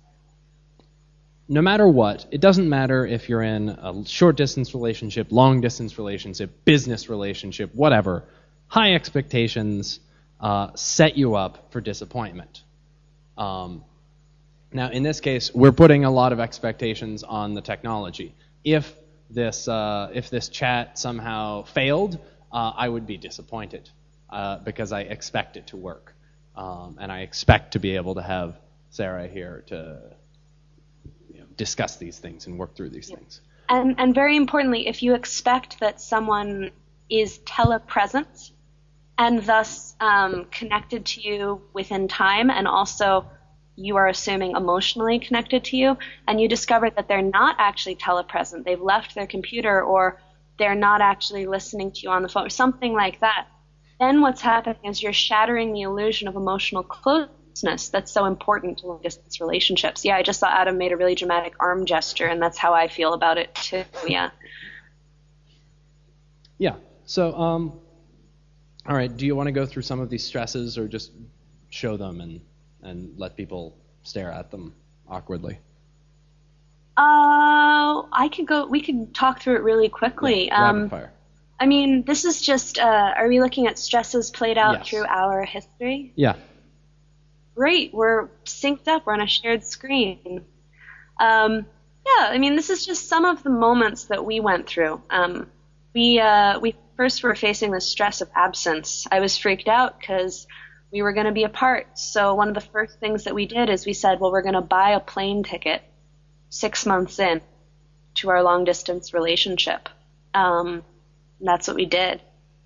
No matter what, it doesn't matter if you're in a short distance relationship, long distance relationship, business relationship, whatever. High expectations uh, set you up for disappointment. Um, now, in this case, we're putting a lot of expectations on the technology. If this uh, if this chat somehow failed, uh, I would be disappointed uh, because I expect it to work, um, and I expect to be able to have Sarah here to, you know, discuss these things and work through these yeah. things. And and very importantly, if you expect that someone is telepresent and thus um, connected to you within time, and also you are assuming emotionally connected to you, and you discover that they're not actually telepresent, they've left their computer, or they're not actually listening to you on the phone, or something like that, then what's happening is you're shattering the illusion of emotional closeness that's so important to long-distance relationships. Yeah, I just saw Adam made a really dramatic arm gesture, and that's how I feel about it too, yeah. Yeah, so, um, all right, do you want to go through some of these stresses, or just show them and and let people stare at them awkwardly? Uh, I could go. We could talk through it really quickly. Yeah, um, rapid fire. I mean, this is just. Uh, are we looking at stresses played out Yes. through our history? Yeah. Great. We're synced up. We're on a shared screen. Um, yeah. I mean, this is just some of the moments that we went through. Um, we uh, we first were facing the stress of absence. I was freaked out because we were going to be apart. So one of the first things that we did is we said, well, we're going to buy a plane ticket six months in to our long distance relationship. Um, and that's what we did.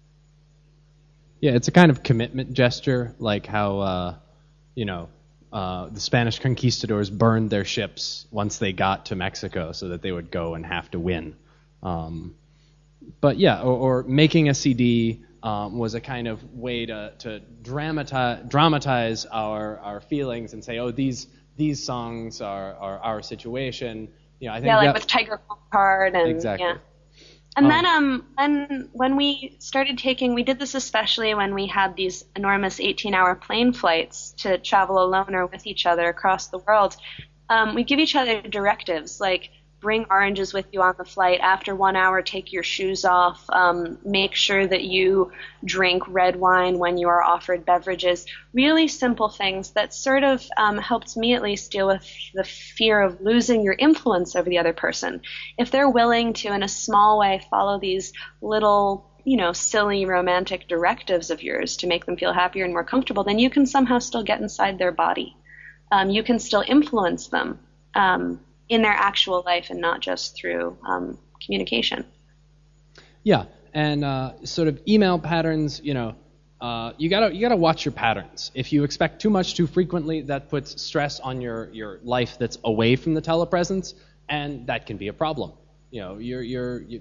Yeah, it's a kind of commitment gesture, like how, uh, you know, uh, the Spanish conquistadors burned their ships once they got to Mexico so that they would go and have to win. Um, but yeah, or, or making a C D um, was a kind of way to, to dramatize, dramatize our, our feelings and say, oh, these these songs are, are our situation. You know, I think Yeah, like that, with Tiger Card and Exactly. yeah. And Um, then um and when we started taking, we did this especially when we had these enormous eighteen-hour plane flights to travel alone or with each other across the world. Um, we give each other directives like bring oranges with you on the flight. After one hour, take your shoes off. Um, make sure that you drink red wine when you are offered beverages. Really simple things that sort of um, helped me at least deal with the fear of losing your influence over the other person. If they're willing to, in a small way, follow these little, you know, silly romantic directives of yours to make them feel happier and more comfortable, then you can somehow still get inside their body. Um, you can still influence them. Um, in their actual life and not just through um, communication. Yeah, and uh, sort of email patterns, you know, uh, you gotta you gotta watch your patterns. If you expect too much too frequently, that puts stress on your, your life that's away from the telepresence, and that can be a problem. You know, you're you're you,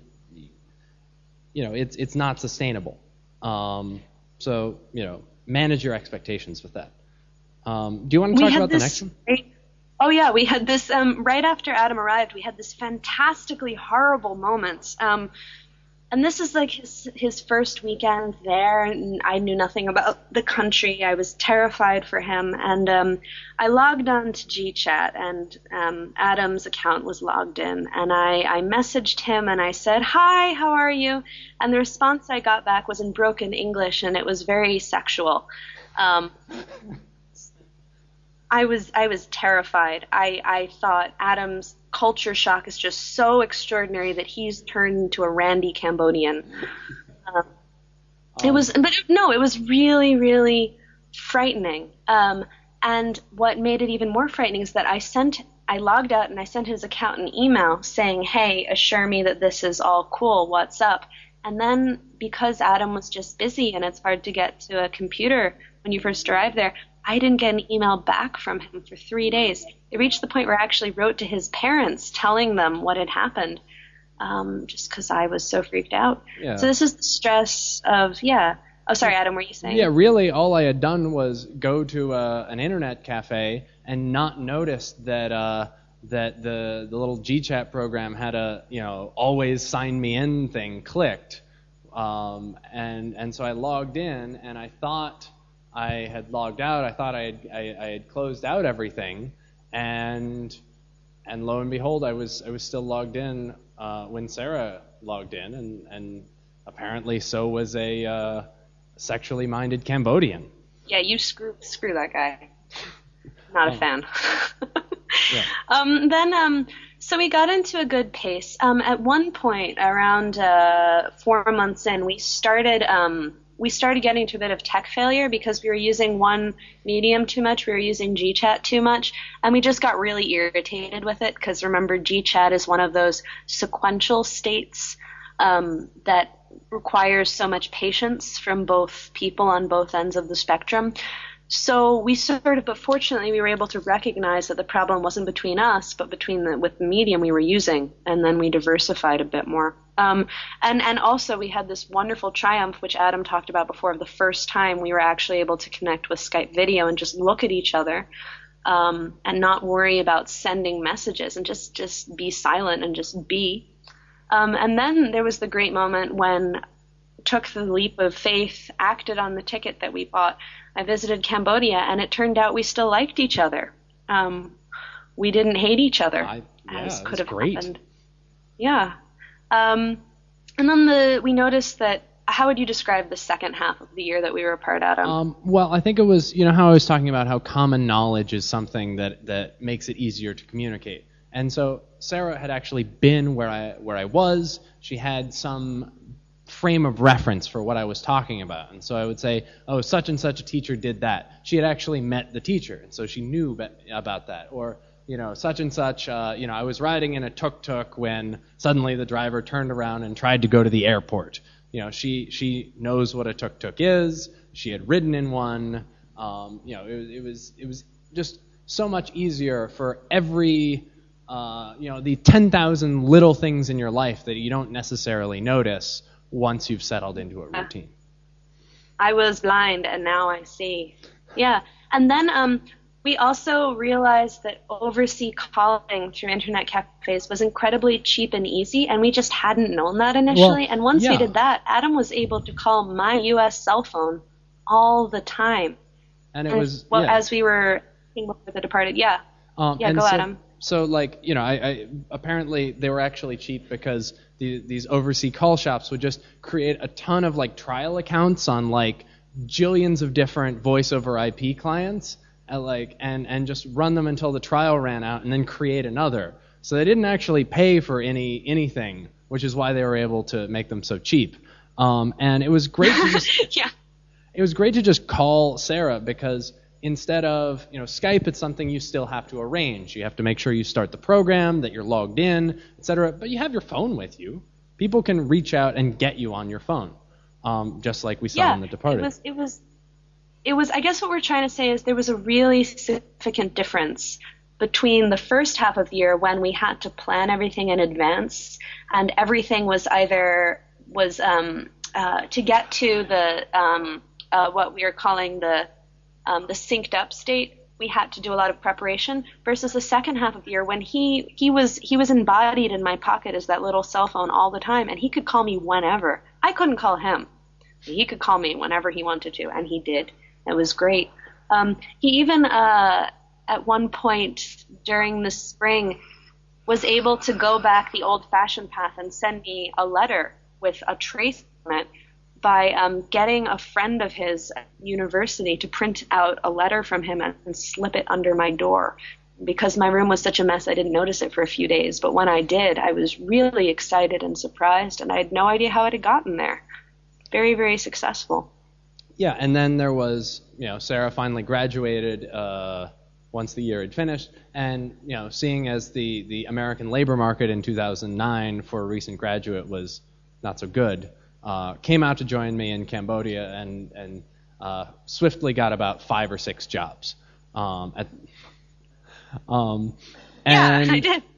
you know, it's it's not sustainable. Um, so you know, manage your expectations with that. Um, do you want to We talk had about the this next one? great- Oh yeah, we had this um, right after Adam arrived. We had this fantastically horrible moment, um, and this is like his his first weekend there, and I knew nothing about the country. I was terrified for him, and um, I logged on to GChat, and um, Adam's account was logged in, and I, I messaged him and I said, "Hi, how are you?" And the response I got back was in broken English, and it was very sexual. Um, I was I was terrified. I, I thought Adam's culture shock is just so extraordinary that he's turned into a randy Cambodian. Um, it was, but no, it was really, really frightening. Um, and what made it even more frightening is that I sent, I logged out and I sent his account an email saying, "Hey, assure me that this is all cool. What's up?" And then because Adam was just busy and it's hard to get to a computer when you first arrive there, I didn't get an email back from him for three days. It reached the point where I actually wrote to his parents telling them what had happened, um, just because I was so freaked out. Yeah. So this is the stress of, yeah. Oh, sorry, Adam, were you saying? Yeah, really, all I had done was go to uh, an internet cafe and not notice that uh, that the the little GChat program had a you know always sign me in thing clicked, um, and and so I logged in and I thought I had logged out. I thought I had I, I had closed out everything, and and lo and behold, I was I was still logged in uh, when Sarah logged in, and and apparently so was a uh, sexually minded Cambodian. Yeah, you screw screw that guy. Not a Oh. fan. Yeah. Um, then, um, so we got into a good pace. Um, at one point, around uh, four months in, we started um, we started getting to a bit of tech failure because we were using one medium too much. We were using GChat too much, and we just got really irritated with it because remember, GChat is one of those sequential states um, that requires so much patience from both people on both ends of the spectrum. So we sort of, but fortunately we were able to recognize that the problem wasn't between us, but between the, with the medium we were using, and then we diversified a bit more. Um, and, and also we had this wonderful triumph, which Adam talked about before, of the first time we were actually able to connect with Skype video and just look at each other, um, and not worry about sending messages and just, just be silent and just be. Um, and then there was the great moment when took the leap of faith, acted on the ticket that we bought. I visited Cambodia, and it turned out we still liked each other. Um, we didn't hate each other, I, yeah, as could that's have great. happened. Yeah. Um, and then the we noticed that. How would you describe the second half of the year that we were apart, Adam? Um, well, I think it was, you know, how I was talking about how common knowledge is something that, that makes it easier to communicate. And so Sarah had actually been where I where I was. She had some frame of reference for what I was talking about. And so I would say, oh, such and such a teacher did that. She had actually met the teacher, and so she knew be- about that. Or, you know, such and such, uh, you know, I was riding in a tuk-tuk when suddenly the driver turned around and tried to go to the airport. You know, she she knows what a tuk-tuk is. She had ridden in one. Um, you know, it, it was it was just so much easier for every, uh, you know, the ten thousand little things in your life that you don't necessarily notice once you've settled into a routine. I was blind, and now I see. Yeah, and then um, we also realized that overseas calling through internet cafes was incredibly cheap and easy, and we just hadn't known that initially. Well, and once yeah. we did that, Adam was able to call my U S cell phone all the time. And it And, was well, yeah. as we were with the departed, yeah. Um, Yeah, and go, so, Adam. So, like, you know, I, I apparently they were actually cheap because the, these overseas call shops would just create a ton of like trial accounts on like jillions of different voice over I P clients, and like and and just run them until the trial ran out, and then create another. So they didn't actually pay for any anything, which is why they were able to make them so cheap. Um, and it was great to just yeah. it was great to just call Sarah, because instead of, you know, Skype, it's something you still have to arrange. You have to make sure you start the program, that you're logged in, et cetera. But you have your phone with you. People can reach out and get you on your phone, um, just like we saw Yeah, in The Departed. it was, it was, it was. I guess what we're trying to say is there was a really significant difference between the first half of the year when we had to plan everything in advance, and everything was either was um, uh, to get to the um, uh, what we are calling the um, the synced up state. We had to do a lot of preparation, versus the second half of the year when he he was he was embodied in my pocket as that little cell phone all the time, and he could call me whenever. I couldn't call him. He could call me whenever he wanted to, and he did. It was great. Um, he even uh, at one point during the spring was able to go back the old-fashioned path and send me a letter with a trace on it by um, getting a friend of his at university to print out a letter from him and, and slip it under my door. Because my room was such a mess, I didn't notice it for a few days. But when I did, I was really excited and surprised, and I had no idea how it had gotten there. Very, very successful. Yeah, and then there was, you know, Sarah finally graduated uh, once the year had finished, and, you know, seeing as the, the American labor market in two thousand nine for a recent graduate was not so good, uh, came out to join me in Cambodia and, and uh, swiftly got about five or six jobs. Um, at, um, and, yeah, I did.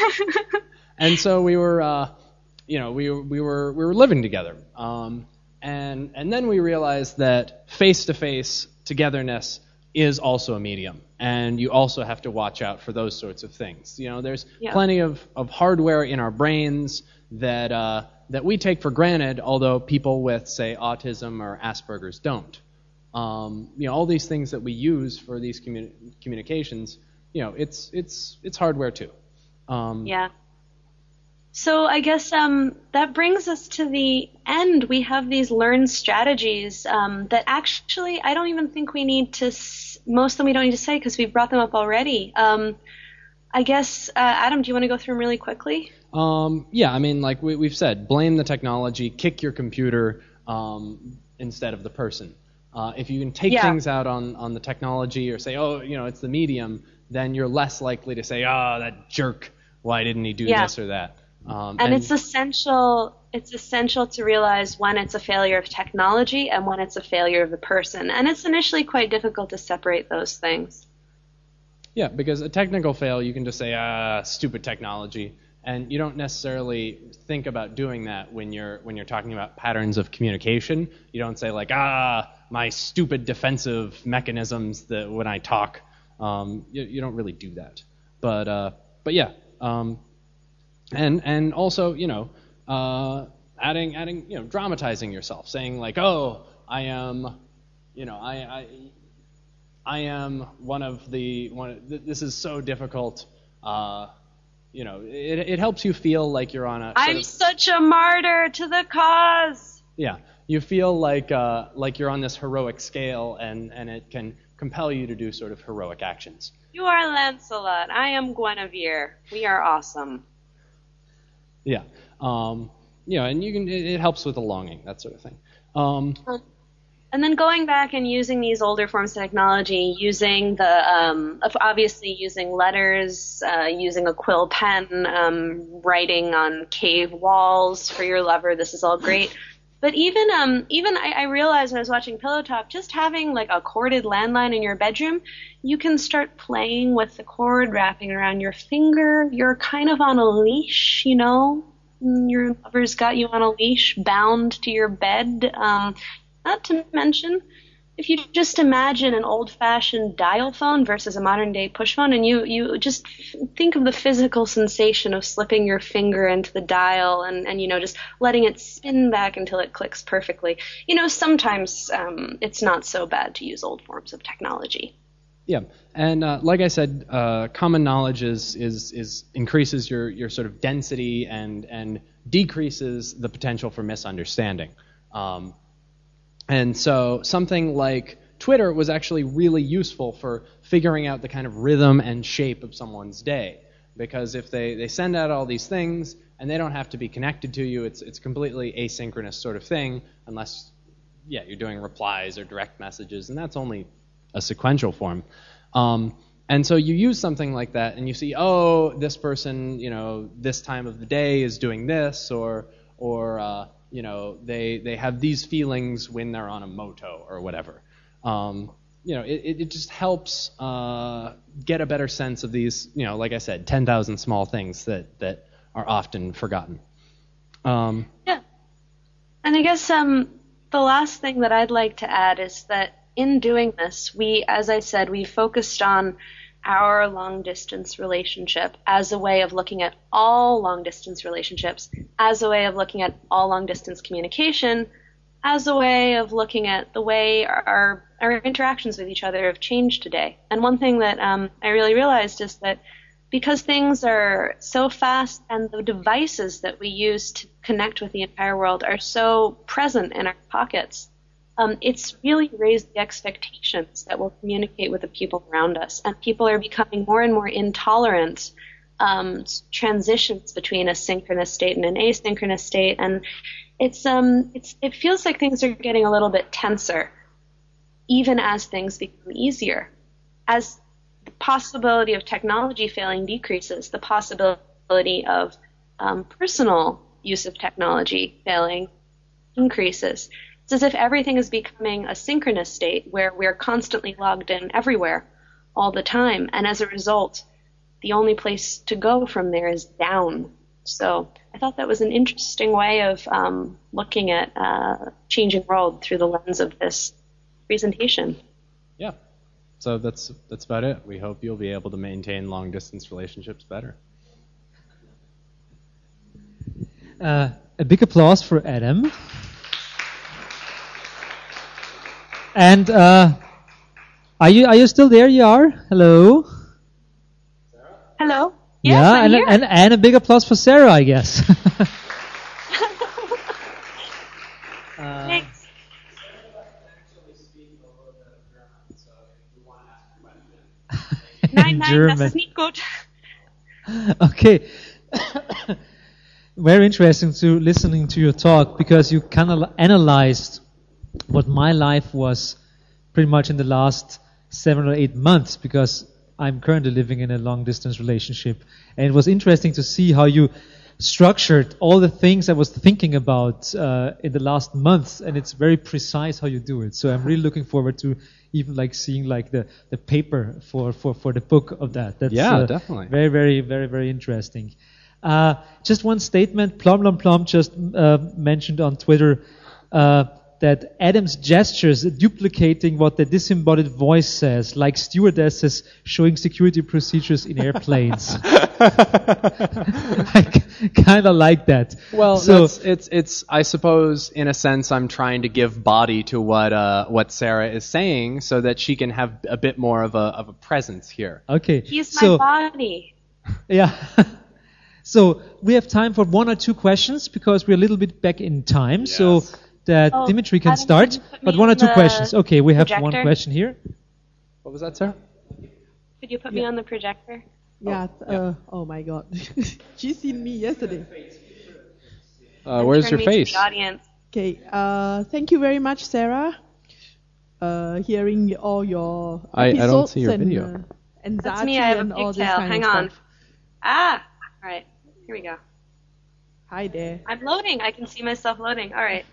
and so we were, uh, you know, we, we were we were living together. Um, And and then we realized that face-to-face togetherness is also a medium, and you also have to watch out for those sorts of things. You know, there's Yeah. plenty of, of hardware in our brains that uh, that we take for granted, although people with, say, autism or Asperger's don't. Um, you know, all these things that we use for these communi- communications, you know, it's it's it's hardware too. Um, Yeah. So I guess um, that brings us to the end. We have these learned strategies um, that actually I don't even think we need to, s- most of them we don't need to say because we've brought them up already. Um, I guess, uh, Adam, do you want to go through them really quickly? Um, yeah, I mean, like we, we've said, blame the technology, kick your computer um, instead of the person. Uh, if you can take Yeah. things out on, on the technology or say, oh, you know, it's the medium, then you're less likely to say, oh, that jerk, why didn't he do Yeah. this or that? Um, And, it's essential. It's essential to realize when it's a failure of technology and when it's a failure of the person. And it's initially quite difficult to separate those things. Yeah, because a technical fail, you can just say, ah, stupid technology, and you don't necessarily think about doing that when you're when you're talking about patterns of communication. You don't say like, ah, my stupid defensive mechanisms that when I talk. Um, you, you don't really do that. But uh, but yeah. Um, And and also, you know, uh, adding, adding, you know, dramatizing yourself, saying like, oh, I am, you know, I, I, I am one of the one. This is so difficult. Uh, you know, it it helps you feel like you're on a. I'm of, such a martyr to the cause. Yeah, you feel like uh, like you're on this heroic scale, and and it can compel you to do sort of heroic actions. You are Lancelot. I am Guinevere. We are awesome. Yeah. Um, you know, and you can. It, it helps with the longing, that sort of thing. Um, And then going back and using these older forms of technology, using the, um, of obviously using letters, uh, using a quill pen, um, writing on cave walls for your lover, this is all great. But even, um, even I, I realized when I was watching Pillow Talk, just having like a corded landline in your bedroom, you can start playing with the cord wrapping around your finger. You're kind of on a leash, you know? Your lover's got you on a leash, bound to your bed. Um, Not to mention, if you just imagine an old-fashioned dial phone versus a modern-day push phone, and you, you just think of the physical sensation of slipping your finger into the dial and, and, you know, just letting it spin back until it clicks perfectly. You know, sometimes um, it's not so bad to use old forms of technology. Yeah, and uh, like I said, uh, common knowledge is, is is increases your your sort of density and and decreases the potential for misunderstanding. Um, And so something like Twitter was actually really useful for figuring out the kind of rhythm and shape of someone's day. Because if they, they send out all these things and they don't have to be connected to you, it's it's completely asynchronous sort of thing, unless, yeah, you're doing replies or direct messages, and that's only a sequential form. Um, and so you use something like that and you see, oh, this person, you know, this time of the day is doing this, or, or, uh, you know, they, they have these feelings when they're on a moto or whatever. Um, you know, it, it just helps uh, get a better sense of these, you know, like I said, ten thousand small things that, that are often forgotten. Um, yeah. And I guess um, the last thing that I'd like to add is that in doing this, we, as I said, we focused on our long-distance relationship as a way of looking at all long-distance relationships, as a way of looking at all long-distance communication, as a way of looking at the way our, our interactions with each other have changed today. And one thing that um, I really realized is that because things are so fast and the devices that we use to connect with the entire world are so present in our pockets, Um, it's really raised the expectations that we'll communicate with the people around us. And people are becoming more and more intolerant um, transitions between a synchronous state and an asynchronous state. And it's um, it's it feels like things are getting a little bit tenser, even as things become easier. As the possibility of technology failing decreases, the possibility of um, personal use of technology failing increases. It's as if everything is becoming a synchronous state where we're constantly logged in everywhere all the time. And as a result, the only place to go from there is down. So I thought that was an interesting way of um, looking at uh, changing world through the lens of this presentation. Yeah. So that's that's about it. We hope you'll be able to maintain long-distance relationships better. Uh, a big applause for Adam. And uh, are you are you still there? You are? Hello. Hello. Yes, yeah, I'm and, here. and and a big applause for Sarah, I guess. Thanks. Nein, nein, German. das ist nicht gut. Okay. Very interesting to listening to your talk, because you kind of analyzed what my life was pretty much in the last seven or eight months, because I'm currently living in a long distance relationship. And it was interesting to see how you structured all the things I was thinking about uh, in the last months, and it's very precise how you do it. So I'm really looking forward to even like seeing like the, the paper for, for, for the book of that. That's Yeah, uh, definitely. very, very, very, very interesting. Uh, just one statement. Plum Plum Plum just uh, mentioned on Twitter uh, that Adam's gestures duplicating what the disembodied voice says, like stewardesses showing security procedures in airplanes. I kind of like that. Well, so that's, it's it's I suppose in a sense I'm trying to give body to what uh, what Sarah is saying so that she can have a bit more of a of a presence here. okay, He's my so body. yeah. So we have time for one or two questions because we're a little bit back in time, so Yes. that Oh, Dimitri can Adam, start. can you put But me one or on two the questions. Okay, we have one projector? question here. What was that, Sarah? Could you put me on the projector? Yeah. Uh, oh my God. She seen me yesterday. Uh, where's Turn your me to face? the audience. Okay. Uh, thank you very much, Sarah. Uh, hearing all your I- I don't episodes see your and video. uh, anxiety That's me. I have a and all this pigtail. kind Hang of on. stuff. Ah, all right. Here we go. Hi there. I'm loading. I can see myself loading. All right.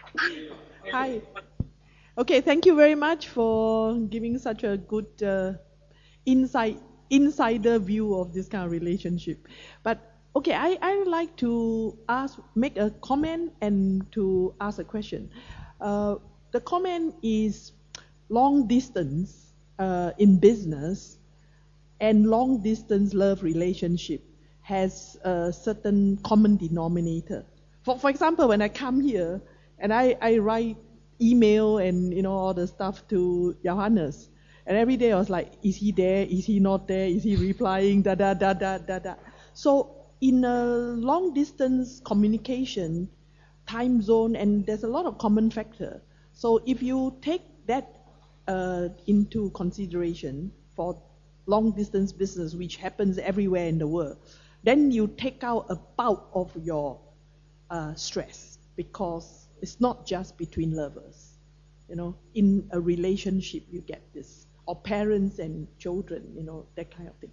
Hi. Okay, thank you very much for giving such a good uh, insight, insider view of this kind of relationship. But okay, I, I would like to ask, make a comment and to ask a question. Uh, the comment is long distance uh, in business and long distance love relationship has a certain common denominator. For for example, when I come here and I, I write email and you know all the stuff to Johannes, and every day I was like, is he there? Is he not there? Is he replying? Da da da da da da. So in a long distance communication, time zone, and there's a lot of common factor. So if you take that uh, into consideration for long distance business, which happens everywhere in the world, then you take out a bulk of your uh, stress, because it's not just between lovers. You know, in a relationship you get this, or parents and children, you know, that kind of thing.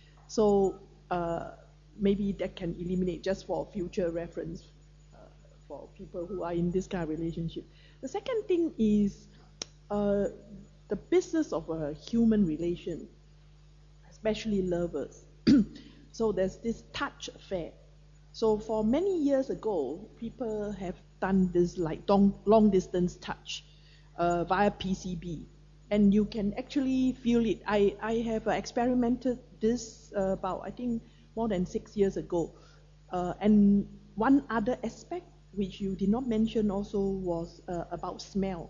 So uh, maybe that can eliminate, just for future reference, uh, for people who are in this kind of relationship. The second thing is uh, the business of a human relation, especially lovers. So there's this touch affair. So for many years ago, people have done this like long, long distance touch uh, via P C B. And you can actually feel it. I, I have uh, experimented this uh, about, I think, more than six years ago. Uh, and one other aspect, which you did not mention also, was uh, about smell.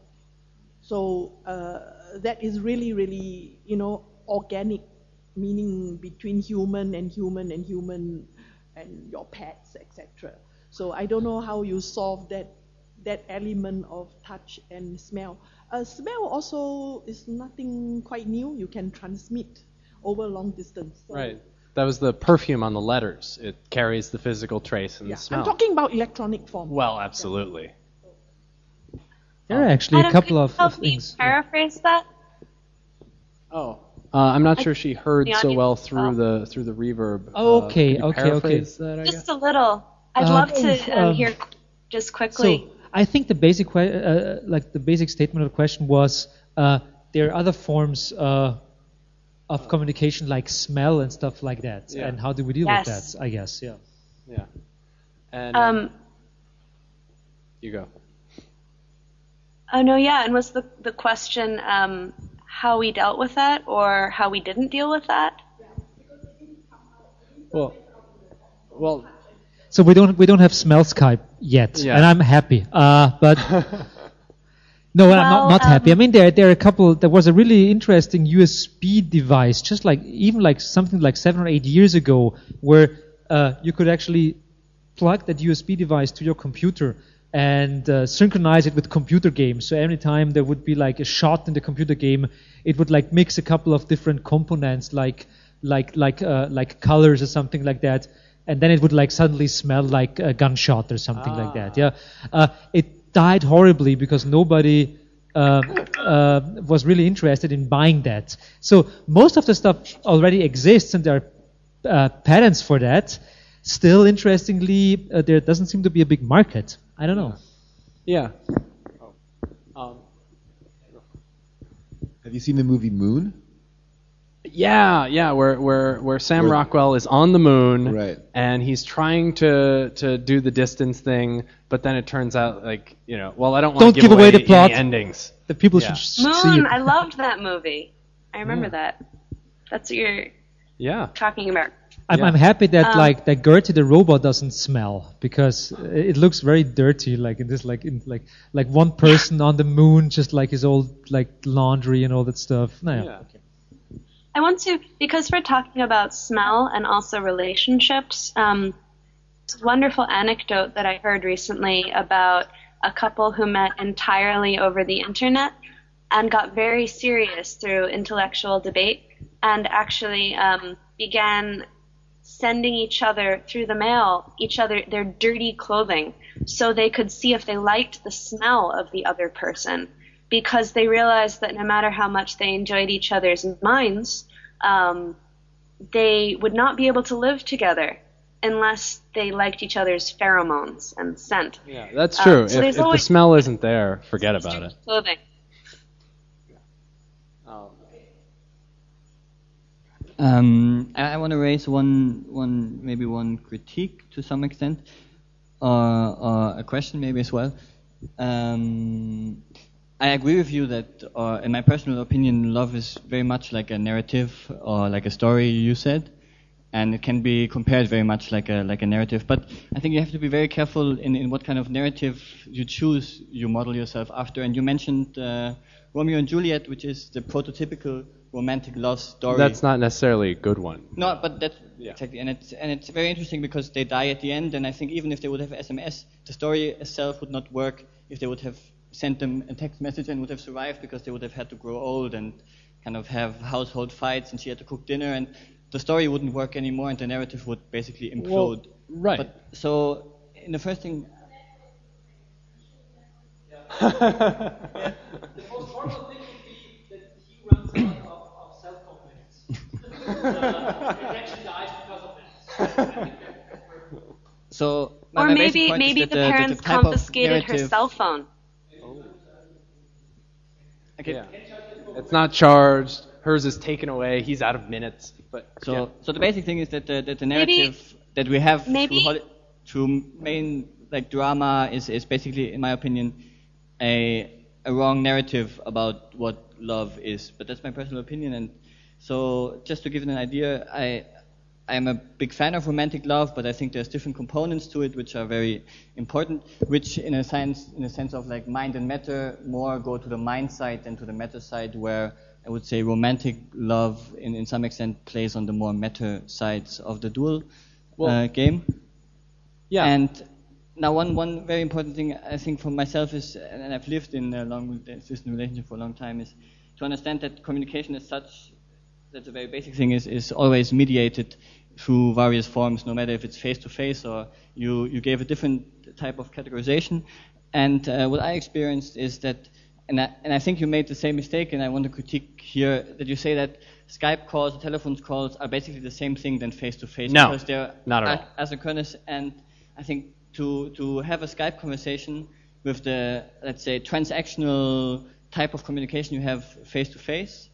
So uh, that is really, really, you know, organic, meaning between human and human and human and your pets, et cetera. So I don't know how you solve that that element of touch and smell. Uh, smell also is nothing quite new. You can transmit over long distance. So, Right. That was the perfume on the letters. It carries the physical trace and yeah. the smell. I'm talking about electronic form. Well, absolutely. There are actually Adam, a couple could of, you help of me things. paraphrase that? Oh. Uh, I'm not sure she heard The so audience well as through well. the through the reverb. Oh, Uh, okay, could you okay, okay. paraphrase that, I guess? Just a little. I'd Uh, love to um, um, hear just quickly. So I think the basic, que- uh, like the basic statement of the question was, uh, there are other forms uh, of communication like smell and stuff like that, Yeah. and how do we deal Yes. with that? I guess, yeah. Yeah. And um, um, you go. oh no, yeah, and was the the question um, how we dealt with that or how we didn't deal with that? Well, well, So we don't we don't have smell Skype yet, Yeah. and I'm happy. Uh, but no, I'm not, Well, not happy. I um, mean, there there are a couple. There was a really interesting U S B device, just like even like something like seven or eight years ago, where uh, you could actually plug that U S B device to your computer and uh, synchronize it with computer games. So every time there would be like a shot in the computer game, it would like mix a couple of different components, like like like uh, like colors or something like that, and then it would like suddenly smell like a gunshot or something like that. Yeah, uh, it died horribly because nobody uh, uh, was really interested in buying that. So most of the stuff already exists, and there are uh, patents for that. Still, interestingly, uh, there doesn't seem to be a big market. I don't know. Yeah. Oh. Um, Have you seen the movie Moon? Yeah, yeah, where where where Sam Where- Rockwell is on the moon, Right. and he's trying to to do the distance thing, but then it turns out like you know, well, I don't want Don't to give, give away the any plot. endings. The people Yeah. should s- see Moon, it. I loved that movie. I remember Yeah. that. That's what you're Yeah, talking about. I'm, Yeah. I'm happy that Um, like that Gertie the robot doesn't smell because it looks very dirty. Like in this, like in like like one person on the moon, just like his old like laundry and all that stuff. No, yeah. Yeah. Okay. I want to, because we're talking about smell and also relationships, um, this wonderful anecdote that I heard recently about a couple who met entirely over the internet and got very serious through intellectual debate and actually um, began sending each other through the mail, each other their dirty clothing, so they could see if they liked the smell of the other person, because they realized that no matter how much they enjoyed each other's minds, um, they would not be able to live together unless they liked each other's pheromones and scent. Yeah, that's Um, true. so if there's if the always- smell isn't there, forget about it. Clothing. Um, I, I want to raise one, one, maybe one critique to some extent, or, or a question maybe as well. Um, I agree with you that, or in my personal opinion, love is very much like a narrative or like a story. You said, and it can be compared very much like a like a narrative. But I think you have to be very careful in, in what kind of narrative you choose. You model yourself after, and you mentioned uh, Romeo and Juliet, which is the prototypical romantic love story. That's not necessarily a good one. No, but that's Yeah. exactly, and it's and it's very interesting because they die at the end, and I think even if they would have S M S, the story itself would not work if they would have sent them a text message and would have survived, because they would have had to grow old and kind of have household fights, and she had to cook dinner, and the story wouldn't work anymore, and the narrative would basically implode. right. But so in the first thing. The most horrible thing would be that he runs out of, of self-confidence. He actually dies because of that. So my, Or my basic maybe point is maybe that the the, that parents the type of confiscated her narrative- cell phone. Okay. Yeah. It's not charged. Hers is taken away. He's out of minutes. But So, yeah. so the basic thing is that the, that the Maybe- narrative that we have maybe- through, Holly, through main like drama is, is basically, in my opinion, a a wrong narrative about what love is. But that's my personal opinion. And so, just to give you an idea, I I am a big fan of romantic love, but I think there's different components to it which are very important, which in a sense, in a sense of like mind and matter, more go to the mind side than to the matter side, where I would say romantic love, in, in some extent, plays on the more matter sides of the dual Well, uh, game. yeah. And now, one, one very important thing I think for myself is, and I've lived in a long distance relationship for a long time, is to understand that communication as such, that's a very basic thing, is, is always mediated through various forms, no matter if it's face to face or you, you gave a different type of categorization. And uh, what I experienced is that, and I, and I think you made the same mistake, and I want to critique here, that you say that Skype calls, telephone calls are basically the same thing than face to face. No, because they're not at all. asynchronous, and I think to to have a Skype conversation with the, let's say, transactional type of communication you have face to face,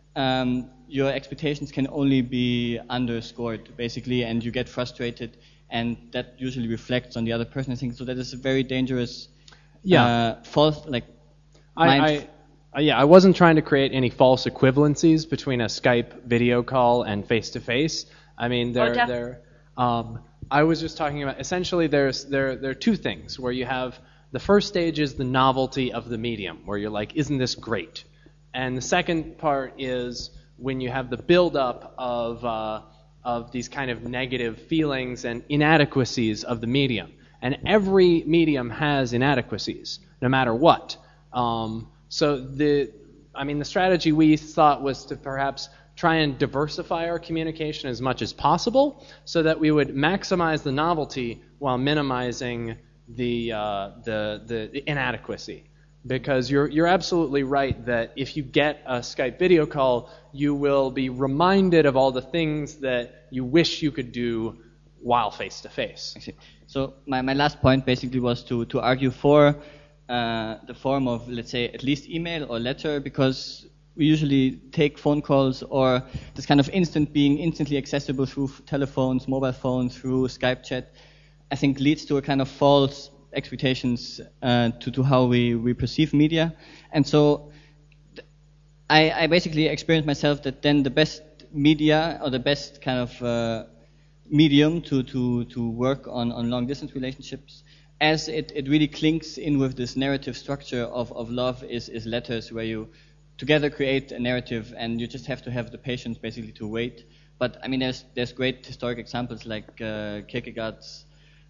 um, your expectations can only be underscored basically, and you get frustrated, and that usually reflects on the other person. I think so. That is a very dangerous, Yeah. uh, false like. I, mind- I, I, yeah, I wasn't trying to create any false equivalencies between a Skype video call and face-to-face. I mean, they're, def- they're, um, I was just talking about, essentially there's, there, there are two things where you have, the first stage is the novelty of the medium, where you're like, isn't this great? And the second part is when you have the build-up of, uh, of these kind of negative feelings and inadequacies of the medium. And every medium has inadequacies, no matter what. Um, so the, I mean, the strategy we thought was to perhaps try and diversify our communication as much as possible, so that we would maximize the novelty while minimizing the uh, the, the inadequacy. Because you're you're absolutely right that if you get a Skype video call, you will be reminded of all the things that you wish you could do while face to face. I see. So my, my last point basically was to, to argue for uh, the form of, let's say, at least email or letter, because we usually take phone calls, or this kind of instant being instantly accessible through f- telephones, mobile phones, through Skype chat, I think leads to a kind of false expectations uh, to, to how we, we perceive media. And so th- I, I basically experienced myself that then the best media, or the best kind of uh, medium to, to, to work on, on long distance relationships, as it, it really clinks in with this narrative structure of, of love, is, is letters, where you together create a narrative, and you just have to have the patience basically to wait. But I mean, there's there's great historic examples like uh, Kierkegaard's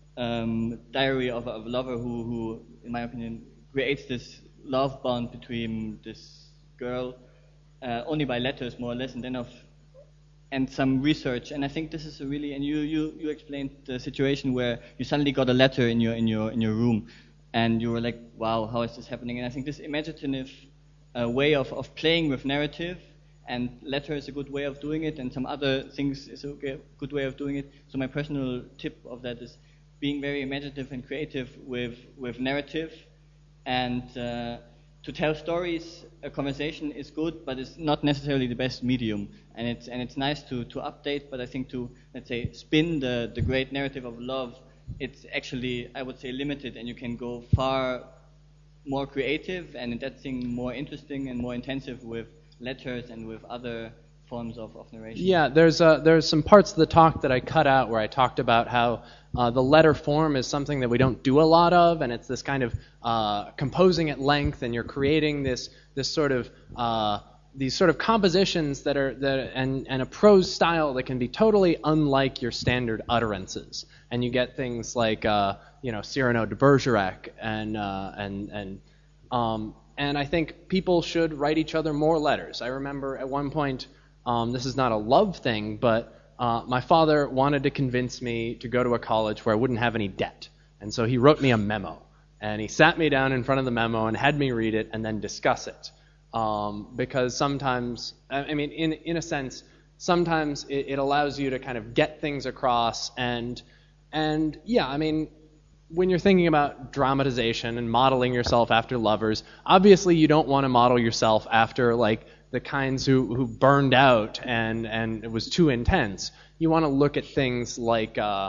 um, Diary of, of a Lover, who, who, in my opinion, creates this love bond between this girl uh, only by letters, more or less, and then of and some research. And I think this is a really, and you, you, you explained the situation where you suddenly got a letter in your in your in your room, and you were like, wow, how is this happening? And I think this imaginative uh, way of, of playing with narrative, and letter is a good way of doing it, and some other things is a g- good way of doing it. So my personal tip of that is being very imaginative and creative with with narrative, and uh, to tell stories. A conversation is good, but it's not necessarily the best medium. And it's and it's nice to, to update, but I think to, let's say, spin the, the great narrative of love, it's actually, I would say, limited, and you can go far more creative, and in that thing more interesting and more intensive with letters and with other forms of, of narration. Yeah, there's uh, there's some parts of the talk that I cut out where I talked about how uh, the letter form is something that we don't do a lot of, and it's this kind of uh, composing at length, and you're creating this this sort of uh, these sort of compositions that are that and and a prose style that can be totally unlike your standard utterances, and you get things like uh, you know Cyrano de Bergerac and uh, and and um, and I think people should write each other more letters. I remember at one point. Um, this is not a love thing, but uh, my father wanted to convince me to go to a college where I wouldn't have any debt. And so he wrote me a memo. And he sat me down in front of the memo and had me read it and then discuss it. Um, because sometimes, I mean, in, in a sense, sometimes it, it allows you to kind of get things across. And, and yeah, I mean, when you're thinking about dramatization and modeling yourself after lovers, obviously you don't want to model yourself after, like, the kinds who, who burned out and, and it was too intense. You want to look at things like uh,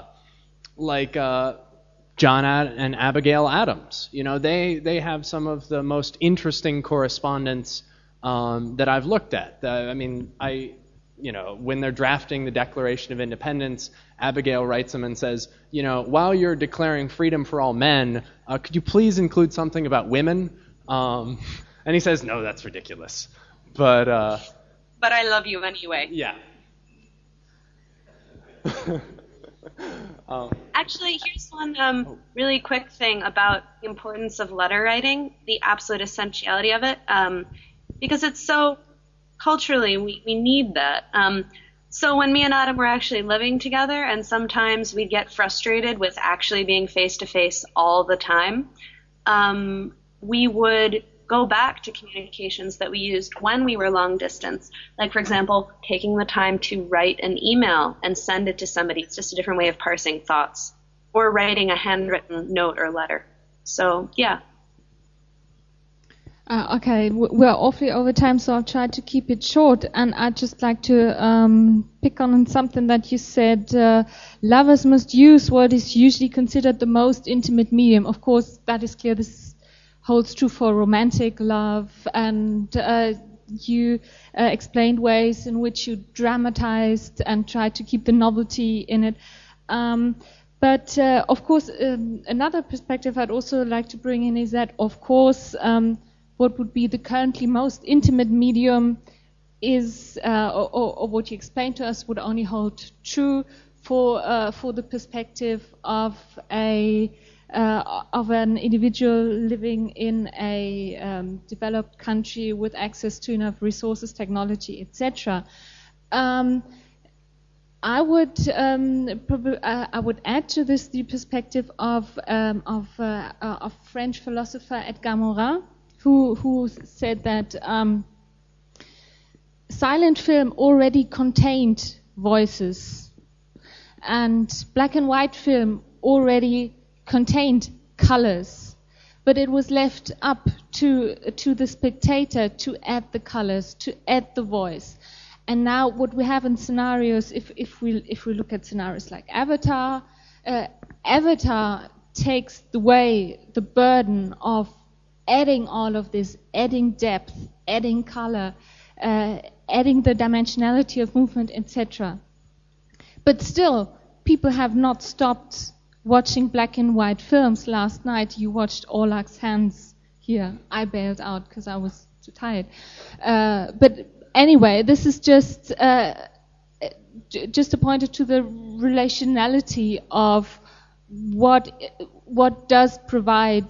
like uh, John Ad- and Abigail Adams. You know, they they have some of the most interesting correspondence um, that I've looked at. Uh, I mean, I you know when they're drafting the Declaration of Independence, Abigail writes them and says, you know, while you're declaring freedom for all men, uh, could you please include something about women? Um, and he says, no, that's ridiculous. But uh, But I love you anyway. yeah. um, Actually, here's one um, really quick thing about the importance of letter writing, the absolute essentiality of it, um, because it's so culturally we, we need that. Um, so when me and Adam were actually living together, and sometimes we'd get frustrated with actually being face to face all the time, um, we would go back to communications that we used when we were long distance. Like, for example, taking the time to write an email and send it to somebody. It's just a different way of parsing thoughts. Or writing a handwritten note or letter. So, yeah. Uh, okay, w- we're awfully over time, so I'll try to keep it short. And I'd just like to um, pick on something that you said. Uh, lovers must use what is usually considered the most intimate medium. Of course, that is clear. This holds true for romantic love, and uh, you uh, explained ways in which you dramatized and tried to keep the novelty in it. Um, but uh, of course, um, another perspective I'd also like to bring in is that, of course, um, what would be the currently most intimate medium is, uh, or, or, or what you explained to us would only hold true for uh, for the perspective of a Uh, of an individual living in a um, developed country with access to enough resources, technology, et cetera. Um, I would um, prob- uh, I would add to this the perspective of um, of uh, uh, of French philosopher Edgar Morin, who who said that um, silent film already contained voices, and black and white film already contained colors, but it was left up to to the spectator to add the colors, to add the voice. And now what we have in scenarios, if if we if we look at scenarios like Avatar, uh, Avatar takes away the burden of adding all of this, adding depth, adding color, uh, adding the dimensionality of movement, et cetera. But still, people have not stopped watching black and white films. Last night you watched Orlak's Hands here. I bailed out because I was too tired. Uh, but anyway, this is just uh, just a pointer to the relationality of what what does provide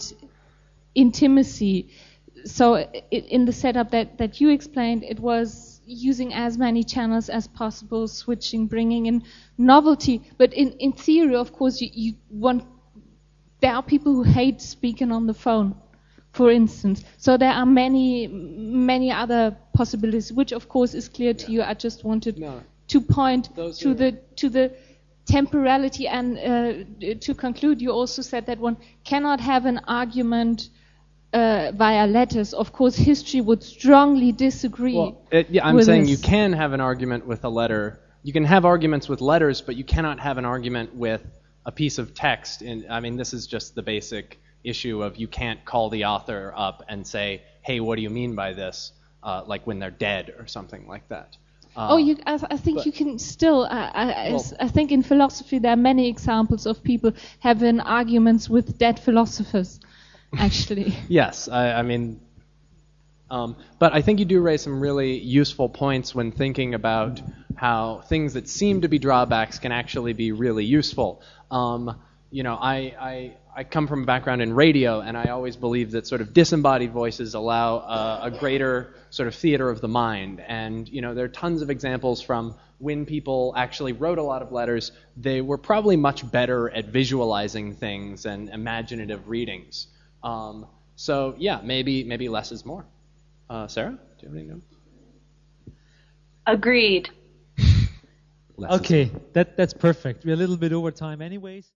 intimacy. So in the setup that, that you explained, it was using as many channels as possible, switching, bringing in novelty. But in, in theory, of course, you, you want, there are people who hate speaking on the phone, for instance. So there are many, many other possibilities, which of course is clear to you. I just wanted No. to point Those to are- the to the temporality. And uh, to conclude, you also said that one cannot have an argument uh, via letters. Of course, history would strongly disagree. Well, it, yeah, I'm with saying this. you can have an argument with a letter. You can have arguments with letters, but you cannot have an argument with a piece of text. And I mean, this is just the basic issue of you can't call the author up and say, "Hey, what do you mean by this?" Uh, like when they're dead or something like that. Uh, Oh, you, I, I think but- you can still. I, I, Well- I think in philosophy there are many examples of people having arguments with dead philosophers. Actually, Yes, I, I mean, um, but I think you do raise some really useful points when thinking about how things that seem to be drawbacks can actually be really useful. Um, you know, I, I I come from a background in radio, and I always believe that sort of disembodied voices allow uh, a greater sort of theater of the mind. And you know, there are tons of examples from when people actually wrote a lot of letters. They were probably much better at visualizing things and imaginative readings. Um, so yeah, maybe maybe less is more. Uh, Sarah, do you have any notes? Agreed. Less is Okay, that that's perfect. We're a little bit over time anyways.